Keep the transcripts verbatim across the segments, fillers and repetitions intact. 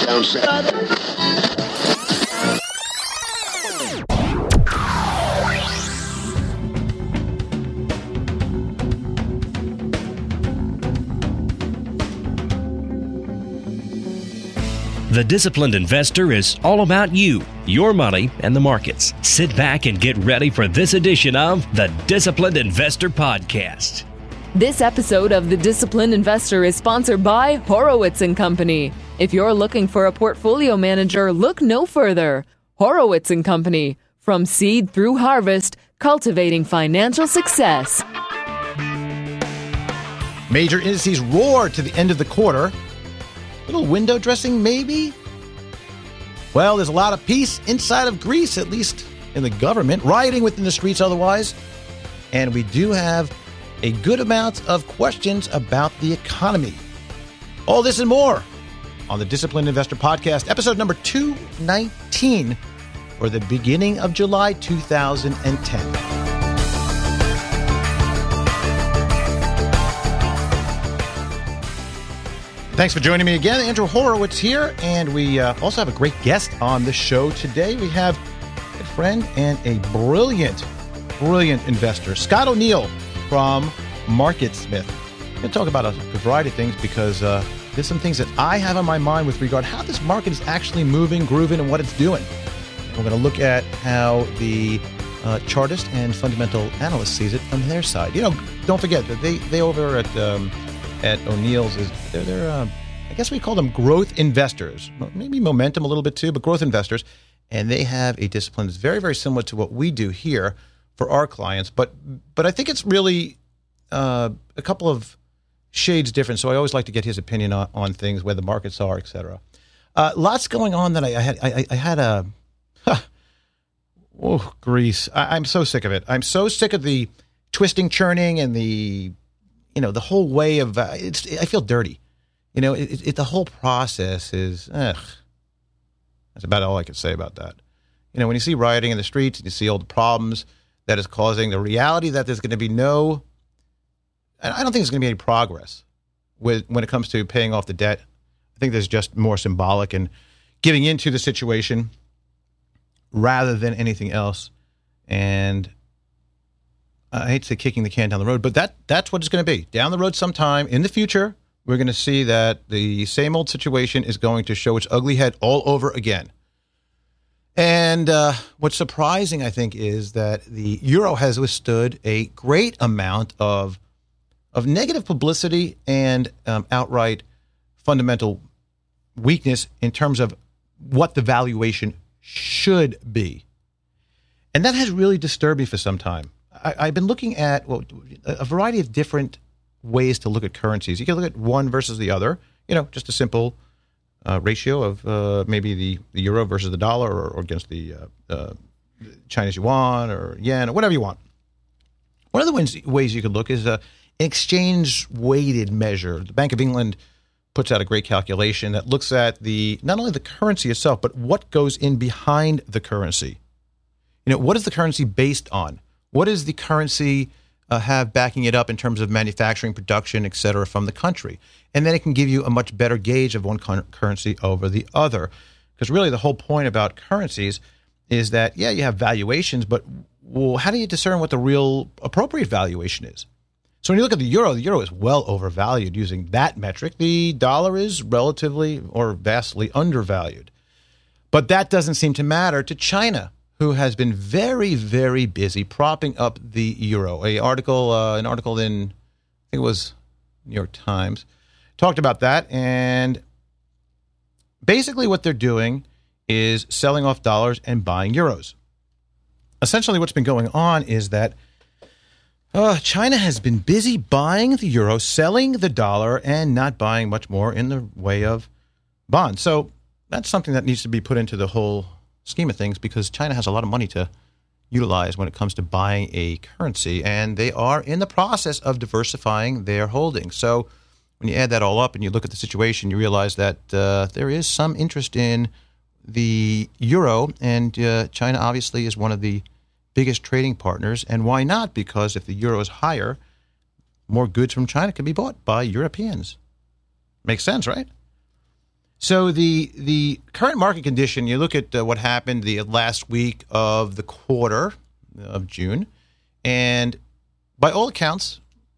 Down south. The Disciplined Investor is all about you, your money, and the markets. Sit back and get ready for this edition of the Disciplined Investor Podcast. This episode of The Disciplined Investor is sponsored by Horowitz and Company. If you're looking for a portfolio manager, look no further. Horowitz and Company. From seed through harvest, cultivating financial success. Major indices roared to the end of the quarter. Little window dressing, maybe? Well, there's a lot of peace inside of Greece, at least in the government, rioting within the streets otherwise. And we do have a good amount of questions about the economy. All this and more on the Disciplined Investor Podcast, episode number two nineteen for the beginning of July two thousand ten. Thanks for joining me again. Andrew Horowitz here, and we uh, also have a great guest on the show today. We have a friend and a brilliant, brilliant investor, Scott O'Neill from MarketSmith. We're going to talk about a variety of things because uh, there's some things that I have on my mind with regard to how this market is actually moving, grooving, and what it's doing. And we're going to look at how the uh, chartist and fundamental analyst sees it from their side. You know, don't forget that they they over at um, at O'Neill's is they're, they're uh, I guess we call them growth investors, maybe momentum a little bit too, but growth investors. And they have a discipline that's very, very similar to what we do here for our clients. But but I think it's really uh, a couple of shades different. So I always like to get his opinion on, on things, where the markets are, et cetera. Uh, lots going on that I, I had. I, I had a, huh, oh, Greece. I, I'm so sick of it. I'm so sick of the twisting, churning, and the, you know, the whole way of, uh, it's, I feel dirty. You know, it, it, the whole process is, ugh. That's about all I can say about that. You know, when you see rioting in the streets and you see all the problems that is causing, the reality that there's going to be no, I don't think there's going to be any progress with when it comes to paying off the debt. I think there's just more symbolic and giving into the situation rather than anything else. And I hate to say kicking the can down the road, but that that's what it's going to be. Down the road sometime in the future, we're going to see that the same old situation is going to show its ugly head all over again. And uh, what's surprising, I think, is that the euro has withstood a great amount of of negative publicity and um, outright fundamental weakness in terms of what the valuation should be. And that has really disturbed me for some time. I, I've been looking at well, a variety of different ways to look at currencies. You can look at one versus the other, you know, just a simple uh, ratio of uh, maybe the, the euro versus the dollar or, or against the uh, uh, Chinese yuan or yen or whatever you want. One of the ways, ways you could look is uh, an exchange-weighted measure. The Bank of England puts out a great calculation that looks at the not only the currency itself, but what goes in behind the currency. You know, what is the currency based on? What is the currency uh, have backing it up in terms of manufacturing, production, et cetera, from the country? And then it can give you a much better gauge of one con- currency over the other. Because really the whole point about currencies is that, yeah, you have valuations, but well, how do you discern what the real appropriate valuation is? So when you look at the euro, the euro is well overvalued using that metric. The dollar is relatively or vastly undervalued. But that doesn't seem to matter to China, who has been very, very busy propping up the euro. A article, uh, an article in, I think it was New York Times, talked about that. And basically what they're doing is selling off dollars and buying euros. Essentially what's been going on is that uh, China has been busy buying the euro, selling the dollar, and not buying much more in the way of bonds. So that's something that needs to be put into the whole scheme of things, because China has a lot of money to utilize when it comes to buying a currency, and they are in the process of diversifying their holdings. So when you add that all up and you look at the situation, you realize that uh, there is some interest in the euro, and uh, China obviously is one of the biggest trading partners. And why not? Because if the euro is higher, more goods from China can be bought by Europeans. Makes sense, right? So the the current market condition, you look at uh, what happened the last week of the quarter of June, and by all accounts,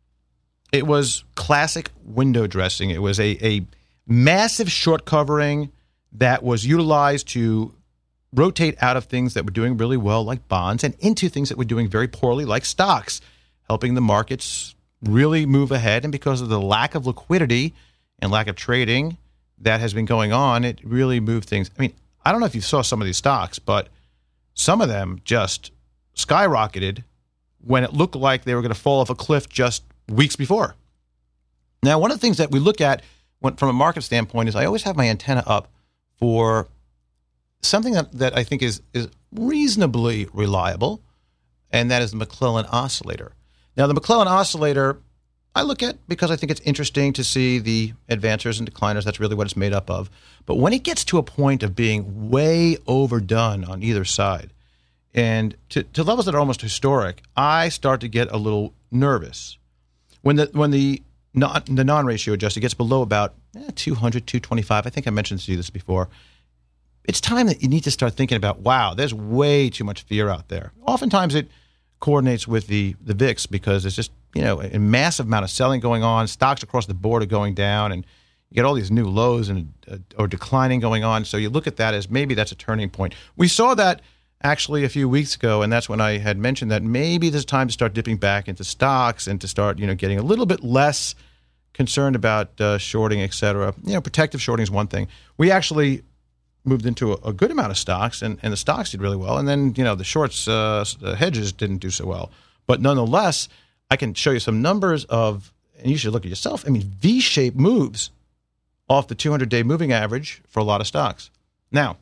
it was classic window dressing. It was a, a massive short covering that was utilized to rotate out of things that were doing really well, like bonds, and into things that were doing very poorly, like stocks, helping the markets really move ahead. And because of the lack of liquidity and lack of trading that has been going on, it really moved things. I mean, I don't know if you saw some of these stocks, but some of them just skyrocketed when it looked like they were going to fall off a cliff just weeks before. Now, one of the things that we look at when, from a market standpoint is I always have my antenna up for something that, that I think is, is reasonably reliable, and that is the McClellan oscillator. Now, the McClellan oscillator, I look at because I think it's interesting to see the advancers and decliners. That's really what it's made up of. But when it gets to a point of being way overdone on either side, and to, to levels that are almost historic, I start to get a little nervous. When the when the non, the non-ratio adjusted gets below about eh, two hundred, two twenty-five, I think I mentioned to you this before, it's time that you need to start thinking about, wow, there's way too much fear out there. Oftentimes it coordinates with the, the V I X because there's just, you know, a massive amount of selling going on. Stocks across the board are going down, and you get all these new lows and uh, or declining going on. So you look at that as maybe that's a turning point. We saw that actually a few weeks ago, and that's when I had mentioned that maybe there's time to start dipping back into stocks and to start, you know, getting a little bit less concerned about uh, shorting, et cetera. You know, protective shorting is one thing. We actually moved into a, a good amount of stocks, and, and the stocks did really well. And then, you know, the shorts, uh, the hedges didn't do so well. But nonetheless, I can show you some numbers of, and you should look at yourself, I mean, V-shaped moves off the two hundred day moving average for a lot of stocks. Now,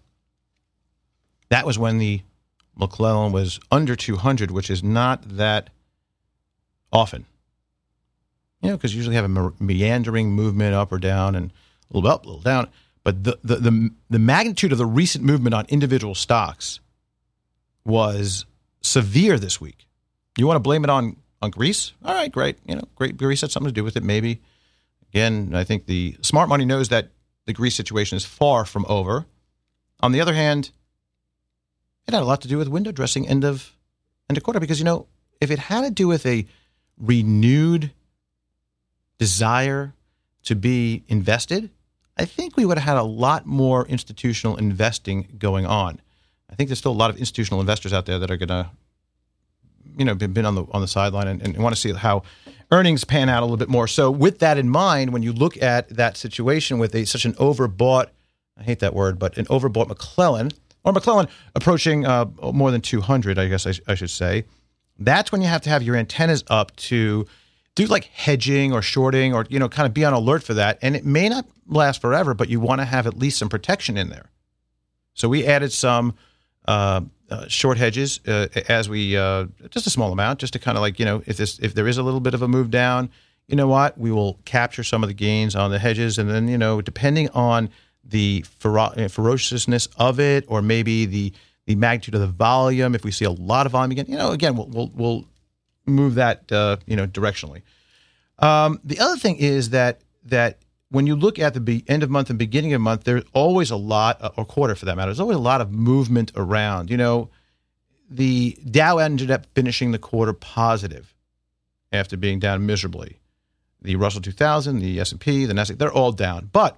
that was when the McClellan was under two hundred, which is not that often. You know, because you usually have a meandering movement up or down and a little up, a little down. But the, the, the, the magnitude of the recent movement on individual stocks was severe this week. You want to blame it on, on Greece? All right, great. You know, great. Greece had something to do with it, maybe. Again, I think the smart money knows that the Greece situation is far from over. On the other hand, it had a lot to do with window dressing end of end of quarter because, you know, if it had to do with a renewed desire to be invested, I think we would have had a lot more institutional investing going on. I think there's still a lot of institutional investors out there that are going to, you know, been, been on the on the sideline and, and want to see how earnings pan out a little bit more. So with that in mind, when you look at that situation with a such an overbought, I hate that word, but an overbought McClellan, or McClellan approaching uh, more than two hundred, I guess I, I should say, that's when you have to have your antennas up to do like hedging or shorting or, you know, kind of be on alert for that. And it may not last forever, but you want to have at least some protection in there. So we added some uh, uh, short hedges uh, as we, uh, just a small amount, just to kind of like, you know, if this, if there is a little bit of a move down, you know what, we will capture some of the gains on the hedges. And then, you know, depending on the fero- ferociousness of it, or maybe the, the magnitude of the volume, if we see a lot of volume again, you know, again, we'll, we'll, we'll move that, uh, you know, directionally. Um, the other thing is that, that when you look at the be- end of month and beginning of month, there's always a lot, uh, or quarter for that matter, there's always a lot of movement around. You know, the Dow ended up finishing the quarter positive after being down miserably. The Russell two thousand, the S and P, the Nasdaq, they're all down. But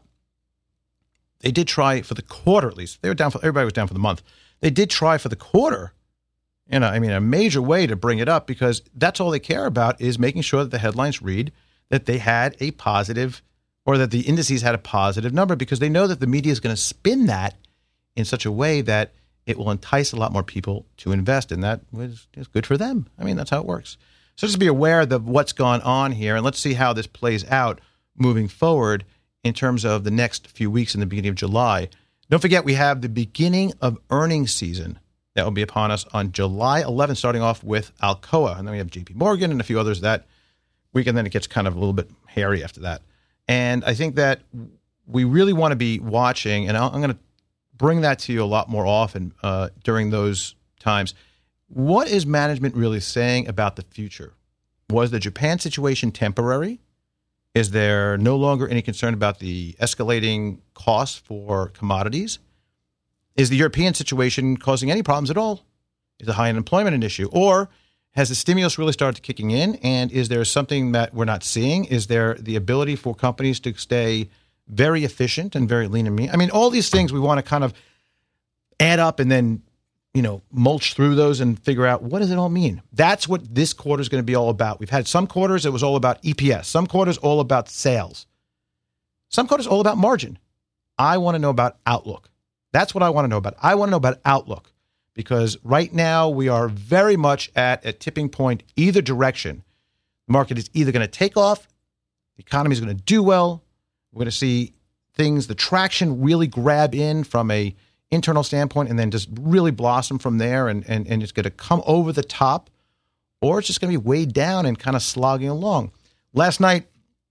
they did try for the quarter at least. They were down for, everybody was down for the month. They did try for the quarter, you know, I mean, a major way to bring it up, because that's all they care about is making sure that the headlines read that they had a positive, or that the indices had a positive number, because they know that the media is going to spin that in such a way that it will entice a lot more people to invest, and that was is good for them. I mean, that's how it works. So just be aware of what's gone on here, and let's see how this plays out moving forward in terms of the next few weeks in the beginning of July. Don't forget, we have the beginning of earnings season that will be upon us on July eleventh, starting off with Alcoa. And then we have J P Morgan and a few others that week, and then it gets kind of a little bit hairy after that. And I think that we really want to be watching, and I'm going to bring that to you a lot more often uh, during those times. What is management really saying about the future? Was the Japan situation temporary? Is there no longer any concern about the escalating costs for commodities? Is the European situation causing any problems at all? Is the high unemployment an issue? Or has the stimulus really started kicking in? And is there something that we're not seeing? Is there the ability for companies to stay very efficient and very lean and mean? I mean, all these things we want to kind of add up and then, you know, mulch through those and figure out, what does it all mean? That's what this quarter is going to be all about. We've had some quarters, it was all about E P S. Some quarters, all about sales. Some quarters, all about margin. I want to know about outlook. That's what I want to know about. I want to know about outlook, because right now we are very much at a tipping point either direction. The market is either going to take off, the economy is going to do well, we're going to see things, the traction really grab in from a internal standpoint and then just really blossom from there, and, and, and it's going to come over the top, or it's just going to be weighed down and kind of slogging along. Last night,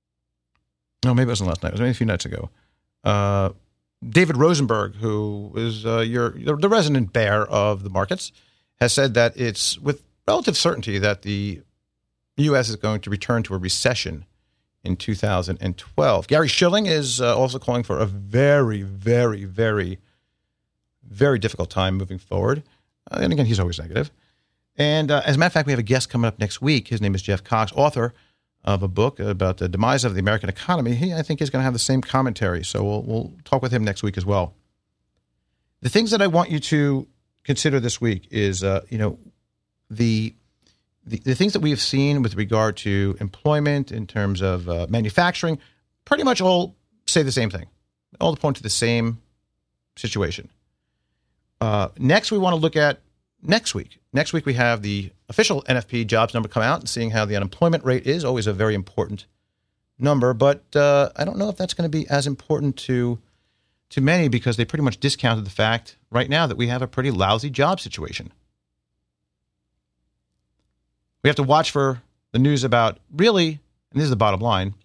no, maybe it wasn't last night, it was maybe a few nights ago, uh, David Rosenberg, who is uh, your the resident bear of the markets, has said that it's with relative certainty that the U S is going to return to a recession in two thousand twelve. Gary Shilling is uh, also calling for a very, very, very, very difficult time moving forward. Uh, and again, he's always negative. And uh, as a matter of fact, we have a guest coming up next week. His name is Jeff Cox, author of a book about the demise of the American economy. He, I think, is going to have the same commentary. So we'll, we'll talk with him next week as well. The things that I want you to consider this week is, uh, you know, the, the the things that we have seen with regard to employment in terms of uh, manufacturing, pretty much all say the same thing. All point to the same situation. Uh, next, we want to look at next week. Next week, we have the official N F P jobs number come out, and seeing how the unemployment rate is always a very important number. But uh, I don't know if that's going to be as important to to many, because they pretty much discounted the fact right now that we have a pretty lousy job situation. We have to watch for the news about really, and this is the bottom line,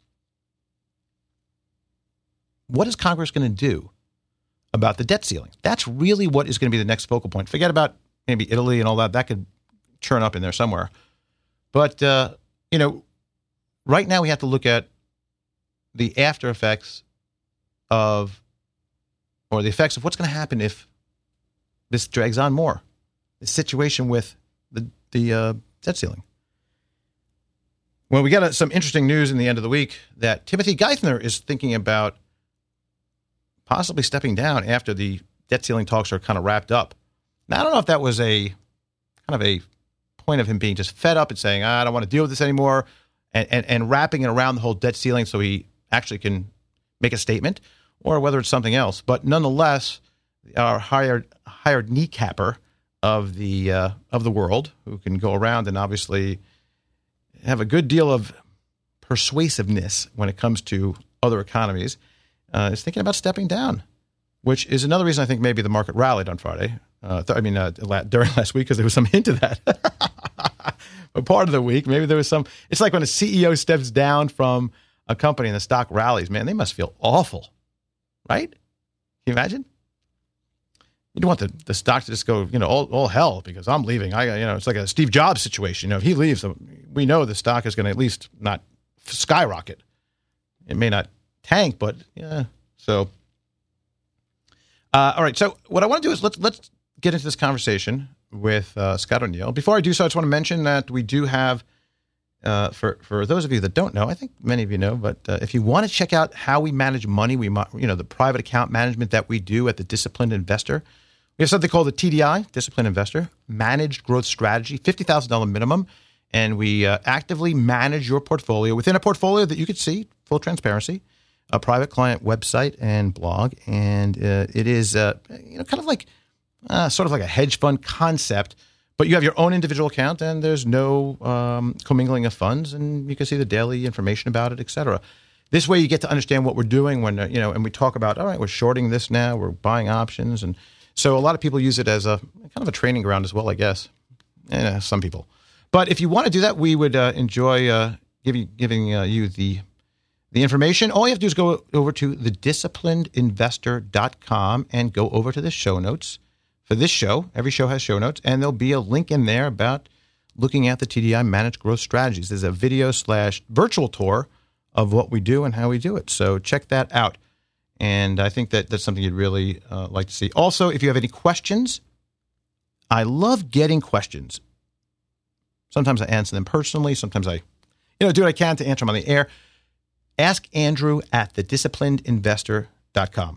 what is Congress going to do about the debt ceiling? That's really what is going to be the next focal point. Forget about maybe Italy and all that. That could churn up in there somewhere. But, uh, you know, right now we have to look at the after effects of, or the effects of what's going to happen if this drags on more. The situation with the, the uh, debt ceiling. Well, we got uh, some interesting news in the end of the week that Timothy Geithner is thinking about possibly stepping down after the debt ceiling talks are kind of wrapped up. Now, I don't know if that was a kind of a point of him being just fed up and saying, I don't want to deal with this anymore, and, and, and wrapping it around the whole debt ceiling so he actually can make a statement, or whether it's something else. But nonetheless, our hired hired kneecapper of the uh, of the world, who can go around and obviously have a good deal of persuasiveness when it comes to other economies, uh, is thinking about stepping down, which is another reason I think maybe the market rallied on Friday. Uh, th- I mean, uh, during last week, because there was some hint of that. But part of the week, maybe there was some. It's like when a C E O steps down from a company and the stock rallies. Man, they must feel awful, right? Can you imagine? You don't want the, the stock to just go, you know, all, all hell because I'm leaving. I, you know, it's like a Steve Jobs situation. You know, if he leaves, we know the stock is going to at least not skyrocket. It may not tank, but yeah. So, uh, all right. So, what I want to do is let's let's get into this conversation with uh, Scott O'Neill. Before I do so, I just want to mention that we do have, uh, for for those of you that don't know, I think many of you know, but uh, if you want to check out how we manage money, we you know the private account management that we do at the Disciplined Investor, we have something called the T D I, Disciplined Investor, Managed Growth Strategy, fifty thousand dollars minimum, and we uh, actively manage your portfolio within a portfolio that you could see, full transparency, a private client website and blog, and uh, it is uh, you know kind of like uh, sort of like a hedge fund concept, but you have your own individual account and there's no um, commingling of funds, and you can see the daily information about it, et cetera. This way, you get to understand what we're doing when uh, you know, and we talk about, all right, we're shorting this now, we're buying options, and so a lot of people use it as a kind of a training ground as well, I guess. And uh, some people, but if you want to do that, we would uh, enjoy uh, giving giving uh, you the. The information. All you have to do is go over to the disciplined investor dot com and go over to the show notes for this show. Every show has show notes, and there'll be a link in there about looking at the T D I Managed Growth Strategies. There's a video slash virtual tour of what we do and how we do it. So check that out. And I think that that's something you'd really uh, like to see. Also, if you have any questions, I love getting questions. Sometimes I answer them personally. Sometimes I, you know, do what I can to answer them on the air. Ask Andrew at the disciplined investor dot com.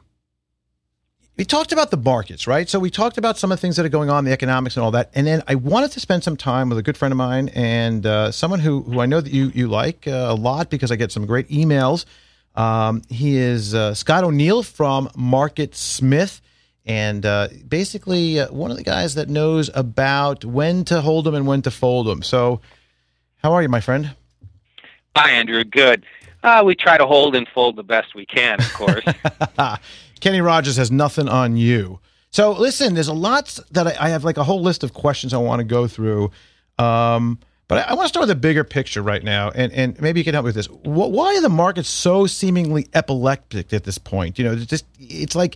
We talked about the markets, right? So we talked about some of the things that are going on, the economics and all that. And then I wanted to spend some time with a good friend of mine and uh, someone who, who I know that you, you like uh, a lot because I get some great emails. Um, he is uh, Scott O'Neill from Market Smith, and uh, basically uh, one of the guys that knows about when to hold them and when to fold them. So how are you, my friend? Hi, Andrew. Good. Uh, we try to hold and fold the best we can, of course. Kenny Rogers has nothing on you. So listen, there's a lot that I, I have like a whole list of questions I want to go through. Um, but I, I want to start with the bigger picture right now. And, and maybe you can help me with this. What, why are the markets so seemingly epileptic at this point? You know, it's just, it's like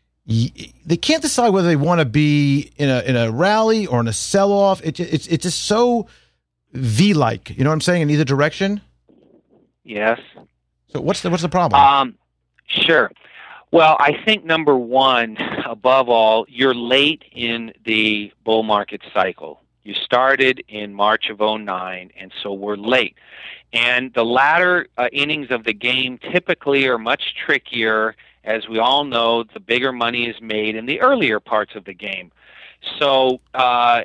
they can't decide whether they want to be in a, in a rally or in a sell-off. It, it's, it's just so V-like, you know what I'm saying, in either direction? Yes. So what's the, what's the problem? Um, sure. Well, I think number one, above all, you're late in the bull market cycle. You started in March of oh nine, and so we're late. And the latter uh, innings of the game typically are much trickier. As we all know, the bigger money is made in the earlier parts of the game. So uh,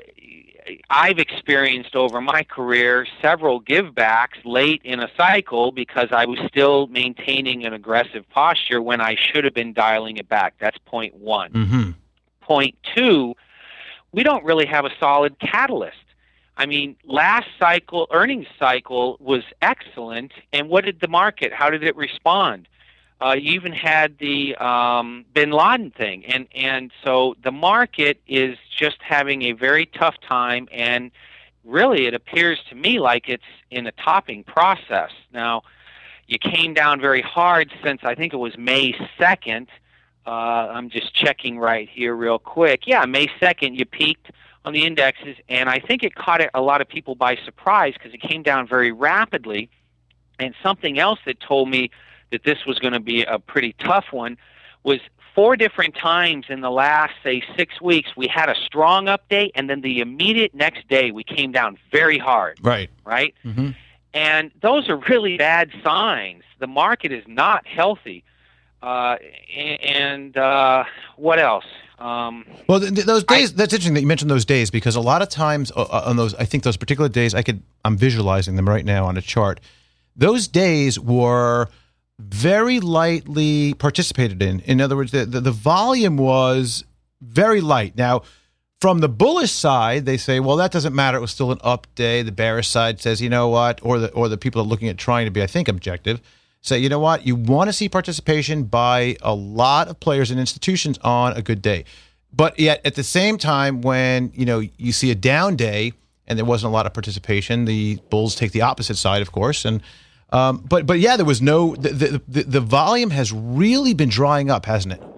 I've experienced over my career several givebacks late in a cycle because I was still maintaining an aggressive posture when I should have been dialing it back. That's point one. Mm-hmm. Point two, we don't really have a solid catalyst. I mean, last cycle, earnings cycle was excellent, and what did the market, how did it respond? Uh, you even had the um, Bin Laden thing, and, and so the market is just having a very tough time, and really it appears to me like it's in a topping process. Now, you came down very hard since I think it was May second. Uh, I'm just checking right here real quick. Yeah, May second you peaked on the indexes, and I think it caught a lot of people by surprise because it came down very rapidly, and something else that told me that this was going to be a pretty tough one was four different times in the last, say, six weeks, we had a strong update, and then the immediate next day we came down very hard. Right. Right? Mm-hmm. And those are really bad signs. The market is not healthy. Uh, and uh, what else? Um, well, th- th- those days, I, that's interesting that you mentioned those days because a lot of times uh, on those, I think those particular days, I could, I'm visualizing them right now on a chart. Those days were very lightly participated in. In other words, the, the, the volume was very light. Now, from the bullish side, they say, well, that doesn't matter. It was still an up day. The bearish side says, you know what, or the or the people are looking at trying to be, I think, objective, say, you know what, you want to see participation by a lot of players and institutions on a good day. But yet, at the same time, when you know you see a down day and there wasn't a lot of participation, the bulls take the opposite side, of course, and Um, but but yeah, there was no the, the the volume has really been drying up, hasn't it?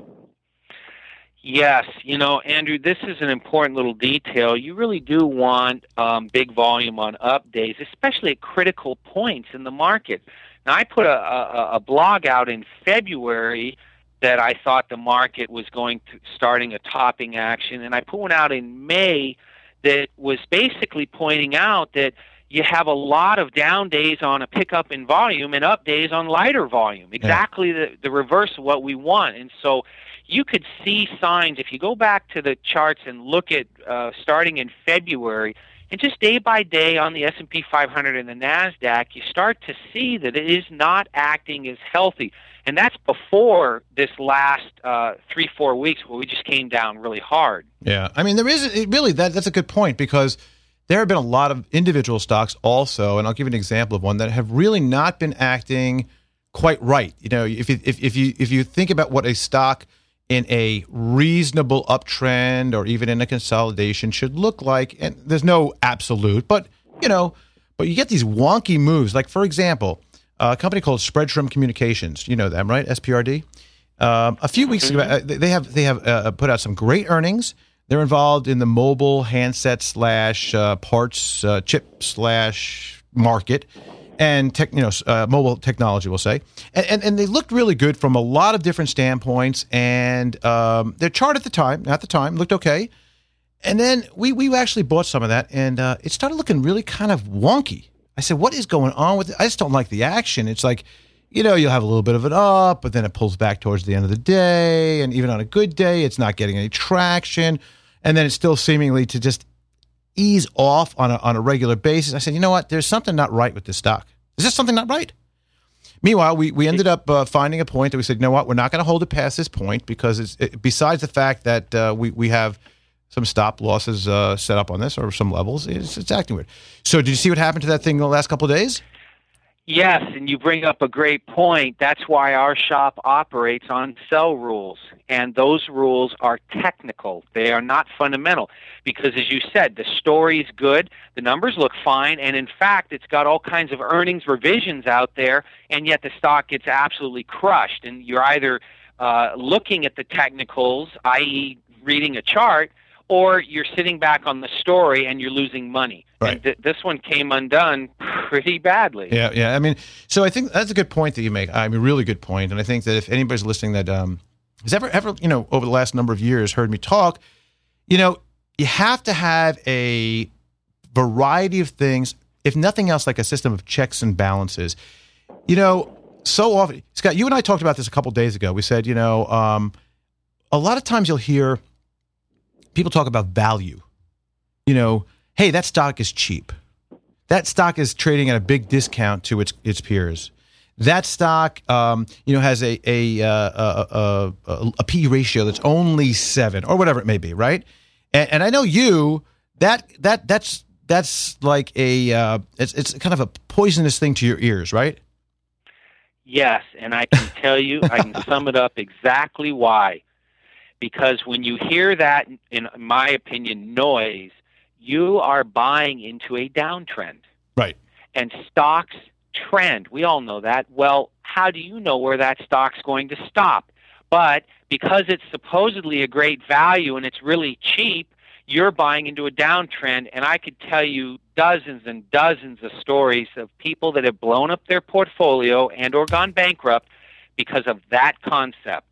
Yes, you know, Andrew, this is an important little detail. You really do want um, big volume on up days, especially at critical points in the market. Now, I put a, a, a blog out in February that I thought the market was going to starting a topping action, and I put one out in May that was basically pointing out that you have a lot of down days on a pickup in volume and up days on lighter volume. Exactly yeah. the, the reverse of what we want. And so you could see signs, if you go back to the charts and look at uh, starting in February, and just day by day on the S and P five hundred and the NASDAQ, you start to see that it is not acting as healthy. And that's before this last uh, three, four weeks where we just came down really hard. Yeah. I mean, there is it really, that that's a good point because there have been a lot of individual stocks also, and I'll give you an example of one that have really not been acting quite right. You know, if you, if, if you if you think about what a stock in a reasonable uptrend or even in a consolidation should look like, and there's no absolute, but you know, but you get these wonky moves. Like for example, a company called Spreadtrum Communications. You know them, right? S P R D. Um, a few weeks ago, they have they have uh, put out some great earnings. They're involved in the mobile handset slash uh, parts uh, chip slash market, and tech, you know, uh, mobile technology, we'll say, and, and and they looked really good from a lot of different standpoints. And um, their chart at the time, at the time, looked okay. And then we we actually bought some of that, and uh, it started looking really kind of wonky. I said, "What is going on with it? I just don't like the action." It's like, you know, you'll have a little bit of an up, but then it pulls back towards the end of the day, and even on a good day, it's not getting any traction, and then it's still seemingly to just ease off on a, on a regular basis. I said, you know what? There's something not right with this stock. Is there something not right? Meanwhile, we, we ended up uh, finding a point that we said, you know what? We're not going to hold it past this point because it's, it, besides the fact that uh, we, we have some stop losses uh, set up on this or some levels, it's, it's acting weird. So did you see what happened to that thing the last couple of days? Yes, and you bring up a great point. That's why our shop operates on sell rules, and those rules are technical. They are not fundamental because, as you said, the story is good, the numbers look fine, and in fact, it's got all kinds of earnings revisions out there, and yet the stock gets absolutely crushed. And you're either uh, looking at the technicals, that is reading a chart, or you're sitting back on the story and you're losing money. Right. And th- this one came undone pretty badly. Yeah, yeah. I mean, so I think that's a good point that you make. I mean, really good point. And I think that if anybody's listening that um, has ever, ever, you know, over the last number of years heard me talk, you know, you have to have a variety of things, if nothing else, like a system of checks and balances. You know, so often, Scott, you and I talked about this a couple days ago. We said, you know, um, a lot of times you'll hear people talk about value. You know, hey, that stock is cheap. That stock is trading at a big discount to its its peers. That stock, um, you know, has a a, uh, a, a a P ratio that's only seven or whatever it may be, right? And, and I know you that that that's that's like a uh, it's it's kind of a poisonous thing to your ears, right? Yes, and I can tell you, I can sum it up exactly why. Because when you hear that, in my opinion, noise, you are buying into a downtrend. Right. And stocks trend. We all know that. Well, how do you know where that stock's going to stop? But because it's supposedly a great value and it's really cheap, you're buying into a downtrend. And I could tell you dozens and dozens of stories of people that have blown up their portfolio and or gone bankrupt because of that concept.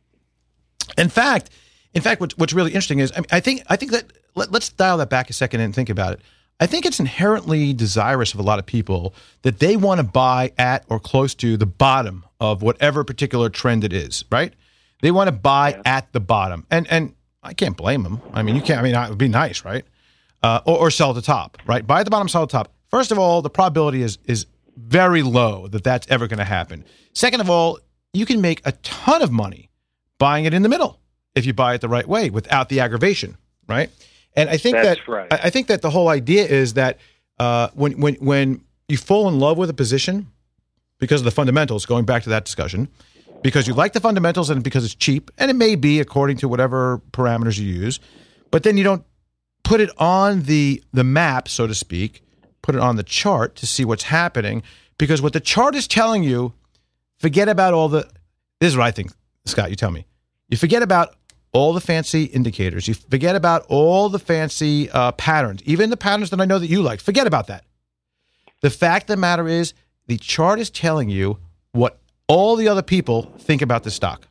In fact, in fact, what's, what's really interesting is, I, mean, I think, I think that let, let's dial that back a second and think about it. I think it's inherently desirous of a lot of people that they want to buy at or close to the bottom of whatever particular trend it is, right? They want to buy yeah. at the bottom, and and I can't blame them. I mean, you can't. I mean, it would be nice, right? Uh, or, or sell at the top, right? Buy at the bottom, sell at the top. First of all, the probability is is very low that that's ever going to happen. Second of all, you can make a ton of money buying it in the middle if you buy it the right way without the aggravation, right? And I think That's that right. I think that the whole idea is that uh, when when when you fall in love with a position because of the fundamentals, going back to that discussion, because you like the fundamentals and because it's cheap, and it may be according to whatever parameters you use, but then you don't put it on the the map, so to speak, put it on the chart to see what's happening, because what the chart is telling you, forget about all the. This is what I think. Scott, you tell me. You forget about all the fancy indicators. You forget about all the fancy uh, patterns, even the patterns that I know that you like. Forget about that. The fact of the matter is the chart is telling you what all the other people think about the stock.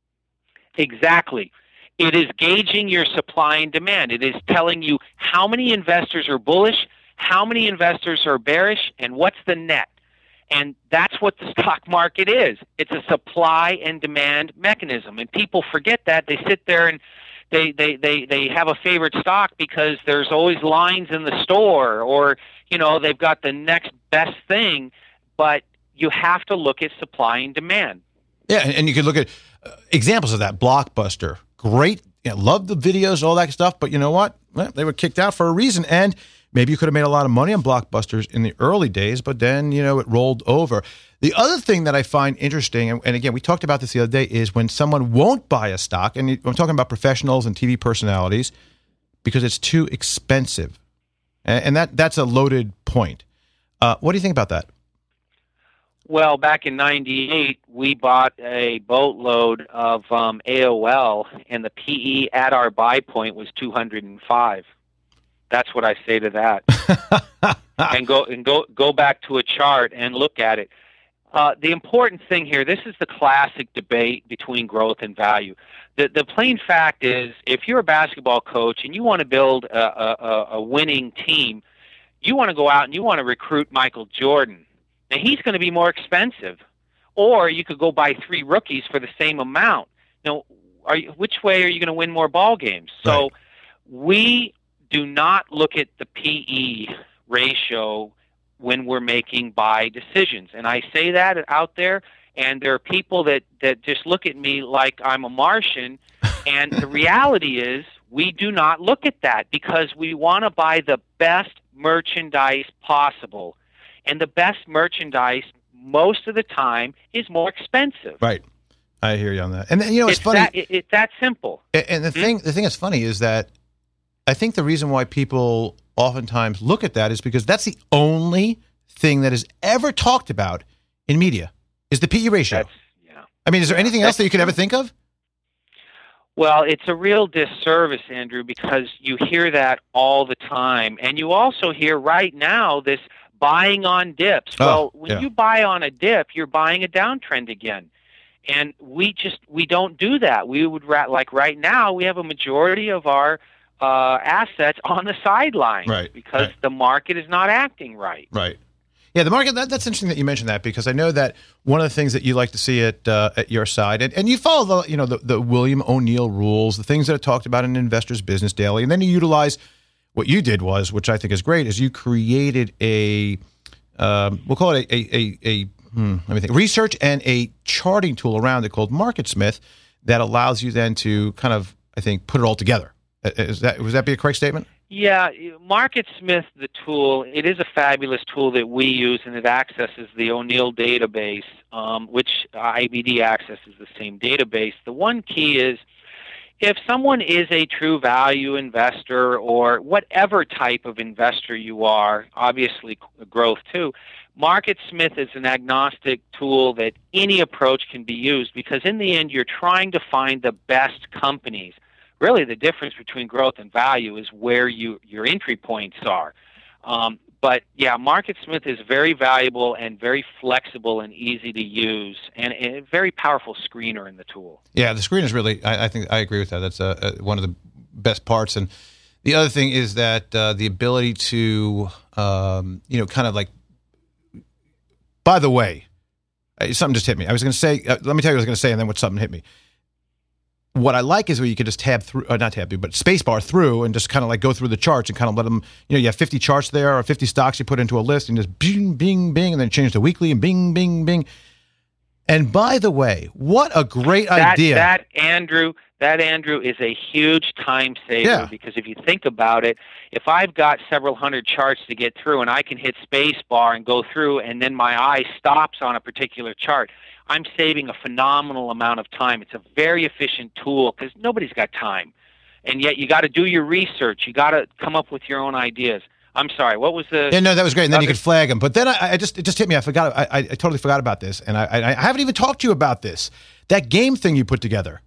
Exactly. It is gauging your supply and demand. It is telling you how many investors are bullish, how many investors are bearish, and what's the net. And that's what the stock market is. It's a supply and demand mechanism. And people forget that. They sit there and they, they, they, they have a favorite stock because there's always lines in the store, or, you know, they've got the next best thing. But you have to look at supply and demand. Yeah, and, and you can look at uh, examples of that. Blockbuster, great. You know, love the videos, all that stuff. But you know what? Well, they were kicked out for a reason. And maybe you could have made a lot of money on Blockbusters in the early days, but then, you know, it rolled over. The other thing that I find interesting, and, and again, we talked about this the other day, is when someone won't buy a stock, and I'm talking about professionals and T V personalities, because it's too expensive. And, and that that's a loaded point. Uh, what do you think about that? Well, back in ninety-eight, we bought a boatload of um, A O L, and the P E at our buy point was two hundred five. That's what I say to that. and go and go go back to a chart and look at it. Uh, the important thing here, this is the classic debate between growth and value. The the plain fact is, if you're a basketball coach and you want to build a, a, a winning team, you want to go out and you want to recruit Michael Jordan. Now, he's going to be more expensive. Or you could go buy three rookies for the same amount. Now, are you, which way are you going to win more ball games? So right. we do not look at the P E ratio when we're making buy decisions. And I say that out there, and there are people that, that just look at me like I'm a Martian. And the reality is we do not look at that because we want to buy the best merchandise possible. And the best merchandise most of the time is more expensive. Right. I hear you on that. And then, you know, it's, it's funny. That, it, it's that simple. And the mm-hmm. thing, the thing that's funny is that I think the reason why people oftentimes look at that is because that's the only thing that is ever talked about in media is the P E ratio. That's, yeah. I mean, is there anything that's, else that you could ever think of? Well, it's a real disservice, Andrew, because you hear that all the time. And you also hear right now this buying on dips. Oh, well, when yeah. you buy on a dip, you're buying a downtrend again. And we just, we don't do that. We would, ra- like right now, we have a majority of our uh, assets on the sideline. Right, because right. the market is not acting right. Right. Yeah, the market, that, that's interesting that you mentioned that because I know that one of the things that you like to see at uh, at your side, and, and you follow the, you know, the, the William O'Neill rules, the things that are talked about in Investor's Business Daily, and then you utilize what you did was, which I think is great, is you created a, um, we'll call it a, a, a, a hmm, let me think, research and a charting tool around it called MarketSmith that allows you then to kind of, I think, put it all together. Is that, would that be a correct statement? Yeah, MarketSmith, the tool, it is a fabulous tool that we use, and it accesses the O'Neill database, um, which I B D accesses the same database. The one key is, if someone is a true value investor or whatever type of investor you are, obviously growth too, MarketSmith is an agnostic tool that any approach can be used because in the end you're trying to find the best companies. Really the difference between growth and value is where you, your entry points are. Um, but yeah, MarketSmith is very valuable and very flexible and easy to use, and a very powerful screener in the tool. Yeah, the screen is really, I, I think I agree with that. That's uh, one of the best parts. And the other thing is that uh, the ability to, um, you know, kind of like, by the way, something just hit me. I was going to say, uh, let me tell you what I was going to say, and then what something hit me. What I like is where you could just tab through, uh, not tab through, but spacebar through and just kind of like go through the charts and kind of let them, you know, you have fifty charts there or fifty stocks you put into a list and just bing, bing, bing, and then change to weekly and bing, bing, bing. And by the way, what a great that, idea. That, Andrew, that, Andrew, is a huge time saver yeah. because if you think about it, if I've got several hundred charts to get through and I can hit spacebar and go through and then my eye stops on a particular chart, I'm saving a phenomenal amount of time. It's a very efficient tool because nobody's got time. And yet you got to do your research. You got to come up with your own ideas. I'm sorry, what was the... Yeah, no, that was great. And then other... you could flag them. But then I, I just, it just hit me. I forgot. I, I, I totally forgot about this. And I, I, I haven't even talked to you about this. That game thing you put together.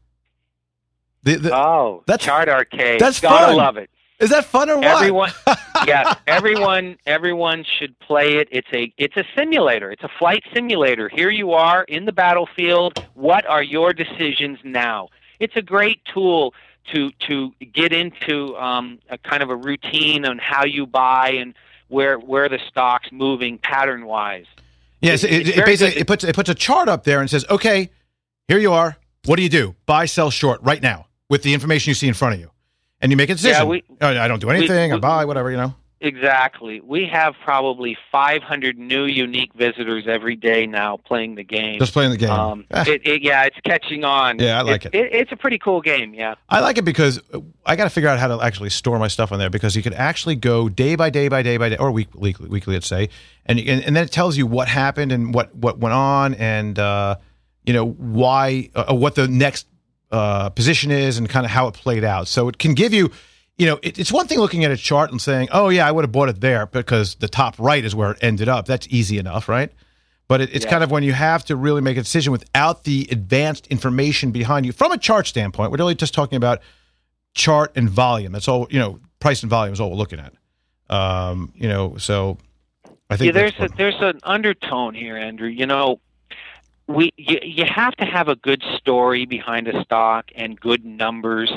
The, the, oh, that's, Chart Arcade. That's Gotta fun. love it. Is that fun or what? Everyone, yes, everyone, everyone should play it. It's a, it's a simulator. It's a flight simulator. Here you are in the battlefield. What are your decisions now? It's a great tool to to get into um, a kind of a routine on how you buy and where where the stock's moving pattern wise. Yes, it, it, it basically it puts it puts a chart up there and says, okay, here you are. What do you do? Buy, sell, short right now with the information you see in front of you. And you make a decision. Yeah, we, oh, I don't do anything. We, we, I buy, whatever, you know. Exactly. We have probably five hundred new unique visitors every day now playing the game. Just playing the game. Um, it, it, yeah, it's catching on. Yeah, I like it, it. it. It's a pretty cool game, yeah. I like it because I got to figure out how to actually store my stuff on there because you could actually go day by day by day by day, or week, weekly, weekly, let's say, and, and and then it tells you what happened and what, what went on and, uh, you know, why, uh, what the next uh, position is and kind of how it played out. So it can give you... You know, it, it's one thing looking at a chart and saying, oh, yeah, I would have bought it there because the top right is where it ended up. That's easy enough, right? But it, it's yeah. kind of when you have to really make a decision without the advanced information behind you. From a chart standpoint, we're really just talking about chart and volume. That's all, you know, price and volume is all we're looking at. Um, you know, so I think yeah, there's a, there's an undertone here, Andrew. You know, we you, you have to have a good story behind a stock and good numbers,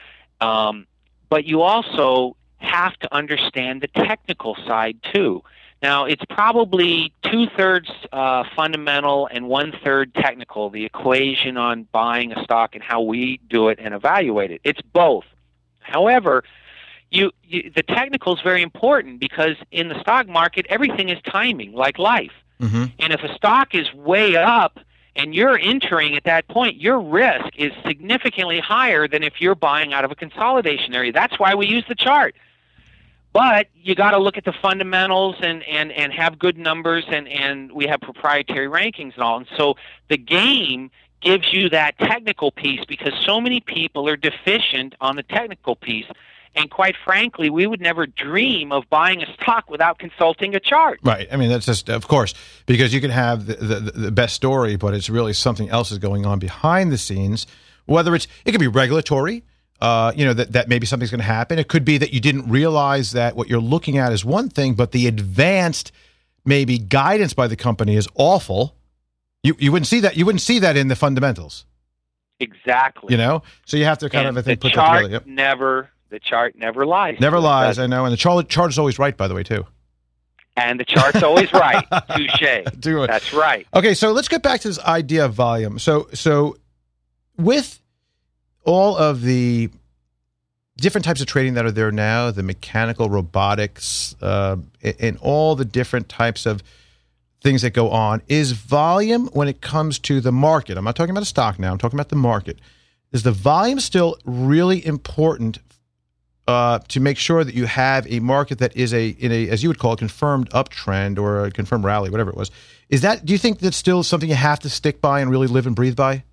um, but you also have to understand the technical side too. Now, it's probably two-thirds uh, fundamental and one-third technical, the equation on buying a stock and how we do it and evaluate it. It's both. However, you, you the technical is very important because in the stock market, everything is timing, like life. Mm-hmm. And if a stock is way up and you're entering at that point, your risk is significantly higher than if you're buying out of a consolidation area. That's why we use the chart. But you got to look at the fundamentals and, and, and have good numbers, and, and we have proprietary rankings and all. And so the game gives you that technical piece because so many people are deficient on the technical piece. And quite frankly, we would never dream of buying a stock without consulting a chart. Right. I mean, that's just, of course, because you can have the, the, the best story, but it's really something else is going on behind the scenes, whether it's, it could be regulatory. Uh, you know, that, that maybe something's going to happen. It could be that you didn't realize that what you're looking at is one thing, but the advanced maybe guidance by the company is awful. You you wouldn't see that. You wouldn't see that in the fundamentals. Exactly. You know, so you have to kind and of I think the put chart that together. Yep. never the chart never lies. Never lies. I know, and the chart chart is always right, by the way, too. And the chart's always right. Touche. Do it. That's right. Okay, so let's get back to this idea of volume. So so with all of the different types of trading that are there now, the mechanical, robotics, uh, and all the different types of things that go on, is volume when it comes to the market, I'm not talking about a stock now, I'm talking about the market, is the volume still really important uh, to make sure that you have a market that is a, in a, as you would call it, confirmed uptrend or a confirmed rally, whatever it was? Is that, do you think that's still something you have to stick by and really live and breathe by?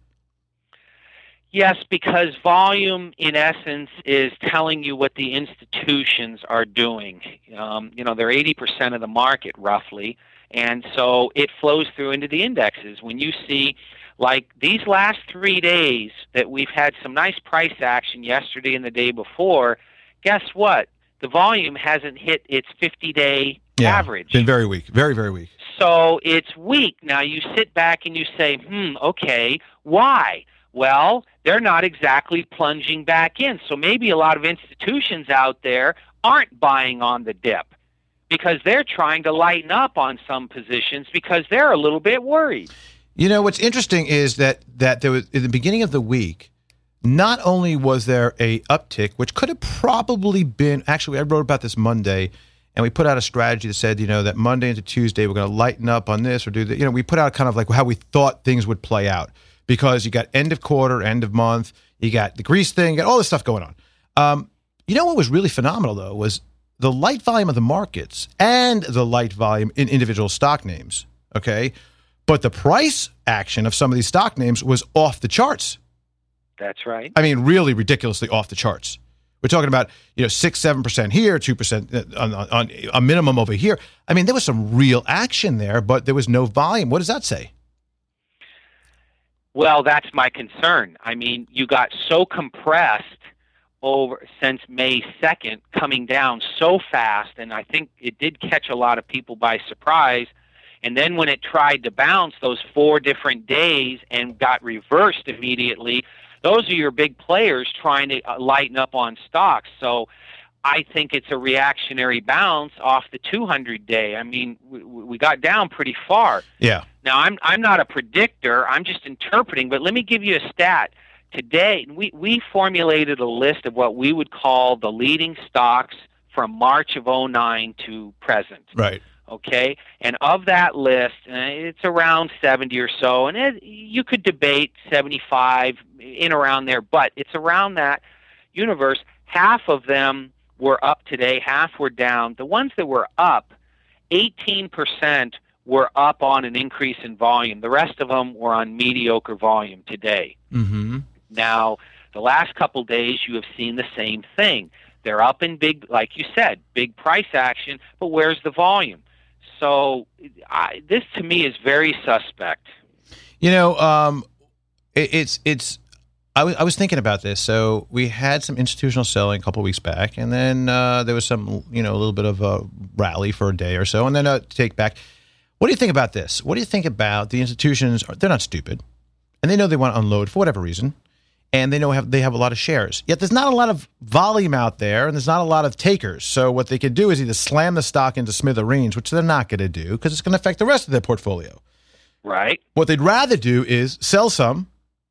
Yes, because volume, in essence, is telling you what the institutions are doing. Um, you know, they're eighty percent of the market, roughly, and so it flows through into the indexes. When you see, like, these last three days that we've had some nice price action yesterday and the day before, guess what? The volume hasn't hit its fifty-day yeah, average. Been very weak, very, very weak. So it's weak. Now you sit back and you say, hmm, okay, why? Well, they're not exactly plunging back in. So maybe a lot of institutions out there aren't buying on the dip because they're trying to lighten up on some positions because they're a little bit worried. You know, what's interesting is that that there was, in the beginning of the week, not only was there a uptick, which could have probably been, actually, I wrote about this Monday, and we put out a strategy that said, you know, that Monday into Tuesday, we're going to lighten up on this or do that. You know, we put out kind of like how we thought things would play out. Because you got end of quarter, end of month, you got the Greece thing, you got all this stuff going on. Um, you know what was really phenomenal, though, was the light volume of the markets and the light volume in individual stock names, okay? But the price action of some of these stock names was off the charts. That's right. I mean, really ridiculously off the charts. We're talking about, you know, six, seven percent here, two percent on, on, on a minimum over here. I mean, there was some real action there, but there was no volume. What does that say? Well, that's my concern. I mean, you got so compressed over since May second, coming down so fast, and I think it did catch a lot of people by surprise. And then when it tried to bounce those four different days and got reversed immediately, those are your big players trying to lighten up on stocks. So I think it's a reactionary bounce off the two hundred day. I mean, we, we got down pretty far. Yeah. Now, I'm I'm not a predictor. I'm just interpreting. But let me give you a stat. Today, we, we formulated a list of what we would call the leading stocks from March of oh nine to present. Right. Okay? And of that list, uh, it's around seventy or so. And it, you could debate seventy-five, in around there. But it's around that universe. Half of them were up today, half were down. The ones that were up, eighteen percent were up on an increase in volume. The rest of them were on mediocre volume today. Mm-hmm. Now, the last couple days, you have seen the same thing. They're up in big, like you said, big price action, but where's the volume? So I, this, to me, is very suspect. You know, um, it, it's it's I was I was thinking about this. So we had some institutional selling a couple of weeks back, and then uh, there was some, you know, a little bit of a rally for a day or so, and then a take back. What do you think about this? What do you think about the institutions? They're not stupid, and they know they want to unload for whatever reason, and they know have, they have a lot of shares. Yet there's not a lot of volume out there, and there's not a lot of takers. So what they could do is either slam the stock into smithereens, which they're not going to do because it's going to affect the rest of their portfolio. Right. What they'd rather do is sell some,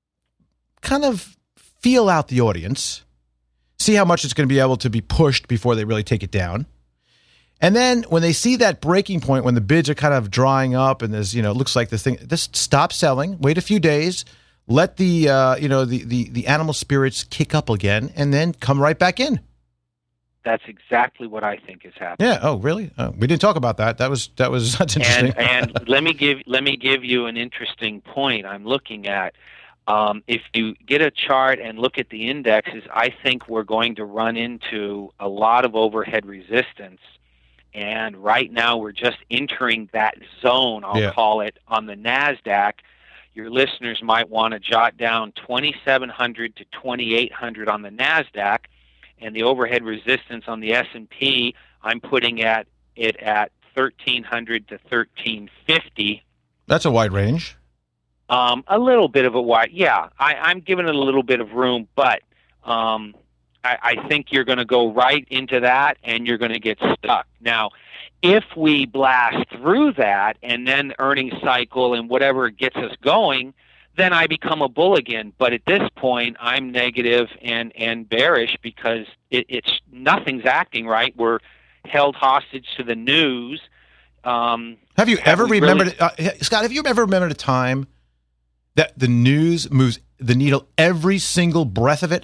kind of feel out the audience, see how much it's going to be able to be pushed before they really take it down. And then when they see that breaking point, when the bids are kind of drying up and there's, you know, it looks like this thing, just stop selling, wait a few days, let the, uh, you know, the, the, the animal spirits kick up again, and then come right back in. That's exactly what I think is happening. Yeah. Oh, really? Oh, we didn't talk about that. That was, that was, that's interesting. And, and let me give, let me give you an interesting point I'm looking at. Um, if you get a chart and look at the indexes, I think we're going to run into a lot of overhead resistance. And right now we're just entering that zone, I'll yeah. call it, on the NASDAQ. Your listeners might want to jot down twenty-seven hundred to twenty-eight hundred on the NASDAQ, and the overhead resistance on the S and P, I'm putting at it at thirteen hundred to thirteen fifty. That's a wide range. Um, a little bit of a wide, yeah. I, I'm giving it a little bit of room, but um, I, I think you're going to go right into that, and you're going to get stuck. Now, if we blast through that, and then the earnings cycle and whatever gets us going, then I become a bull again. But at this point, I'm negative and and bearish because it, it's nothing's acting right. We're held hostage to the news. Um, have you have ever remembered, really... uh, Scott? Have you ever remembered a time that the news moves the needle every single breath of it?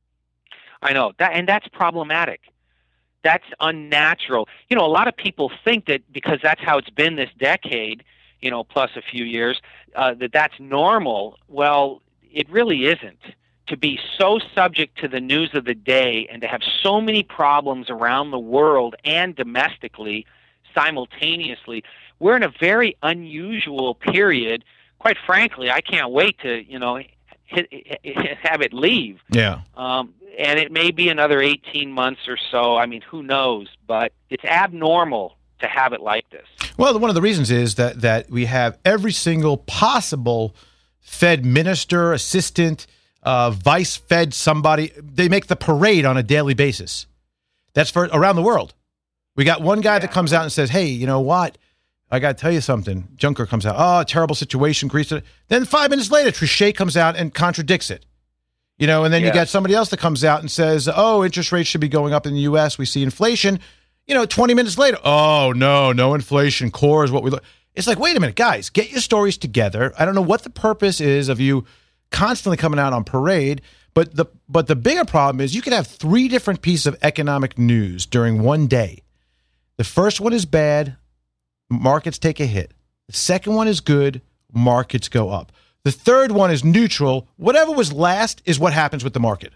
I know that, and that's problematic. That's unnatural. You know, a lot of people think that because that's how it's been this decade, you know, plus a few years, uh, that that's normal. Well, it really isn't. To be so subject to the news of the day and to have so many problems around the world and domestically simultaneously, we're in a very unusual period. Quite frankly, I can't wait to, you know, hit, hit, have it leave. Yeah. Um, and it may be another eighteen months or so. I mean, who knows? But it's abnormal to have it like this. Well, one of the reasons is that that we have every single possible Fed minister, assistant, uh, vice Fed somebody. They make the parade on a daily basis. That's for around the world. We got one guy yeah. that comes out and says, hey, you know what? I got to tell you something. Juncker comes out. Oh, terrible situation. Greece. Then five minutes later, Trichet comes out and contradicts it. You know, and then yeah. you got somebody else that comes out and says, oh, interest rates should be going up in the U S. We see inflation. You know, twenty minutes later, oh, no, no inflation. Core is what we look. It's like, wait a minute, guys, get your stories together. I don't know what the purpose is of you constantly coming out on parade, but the but the bigger problem is you can have three different pieces of economic news during one day. The first one is bad, markets take a hit. The second one is good, markets go up. The third one is neutral. Whatever was last is what happens with the market.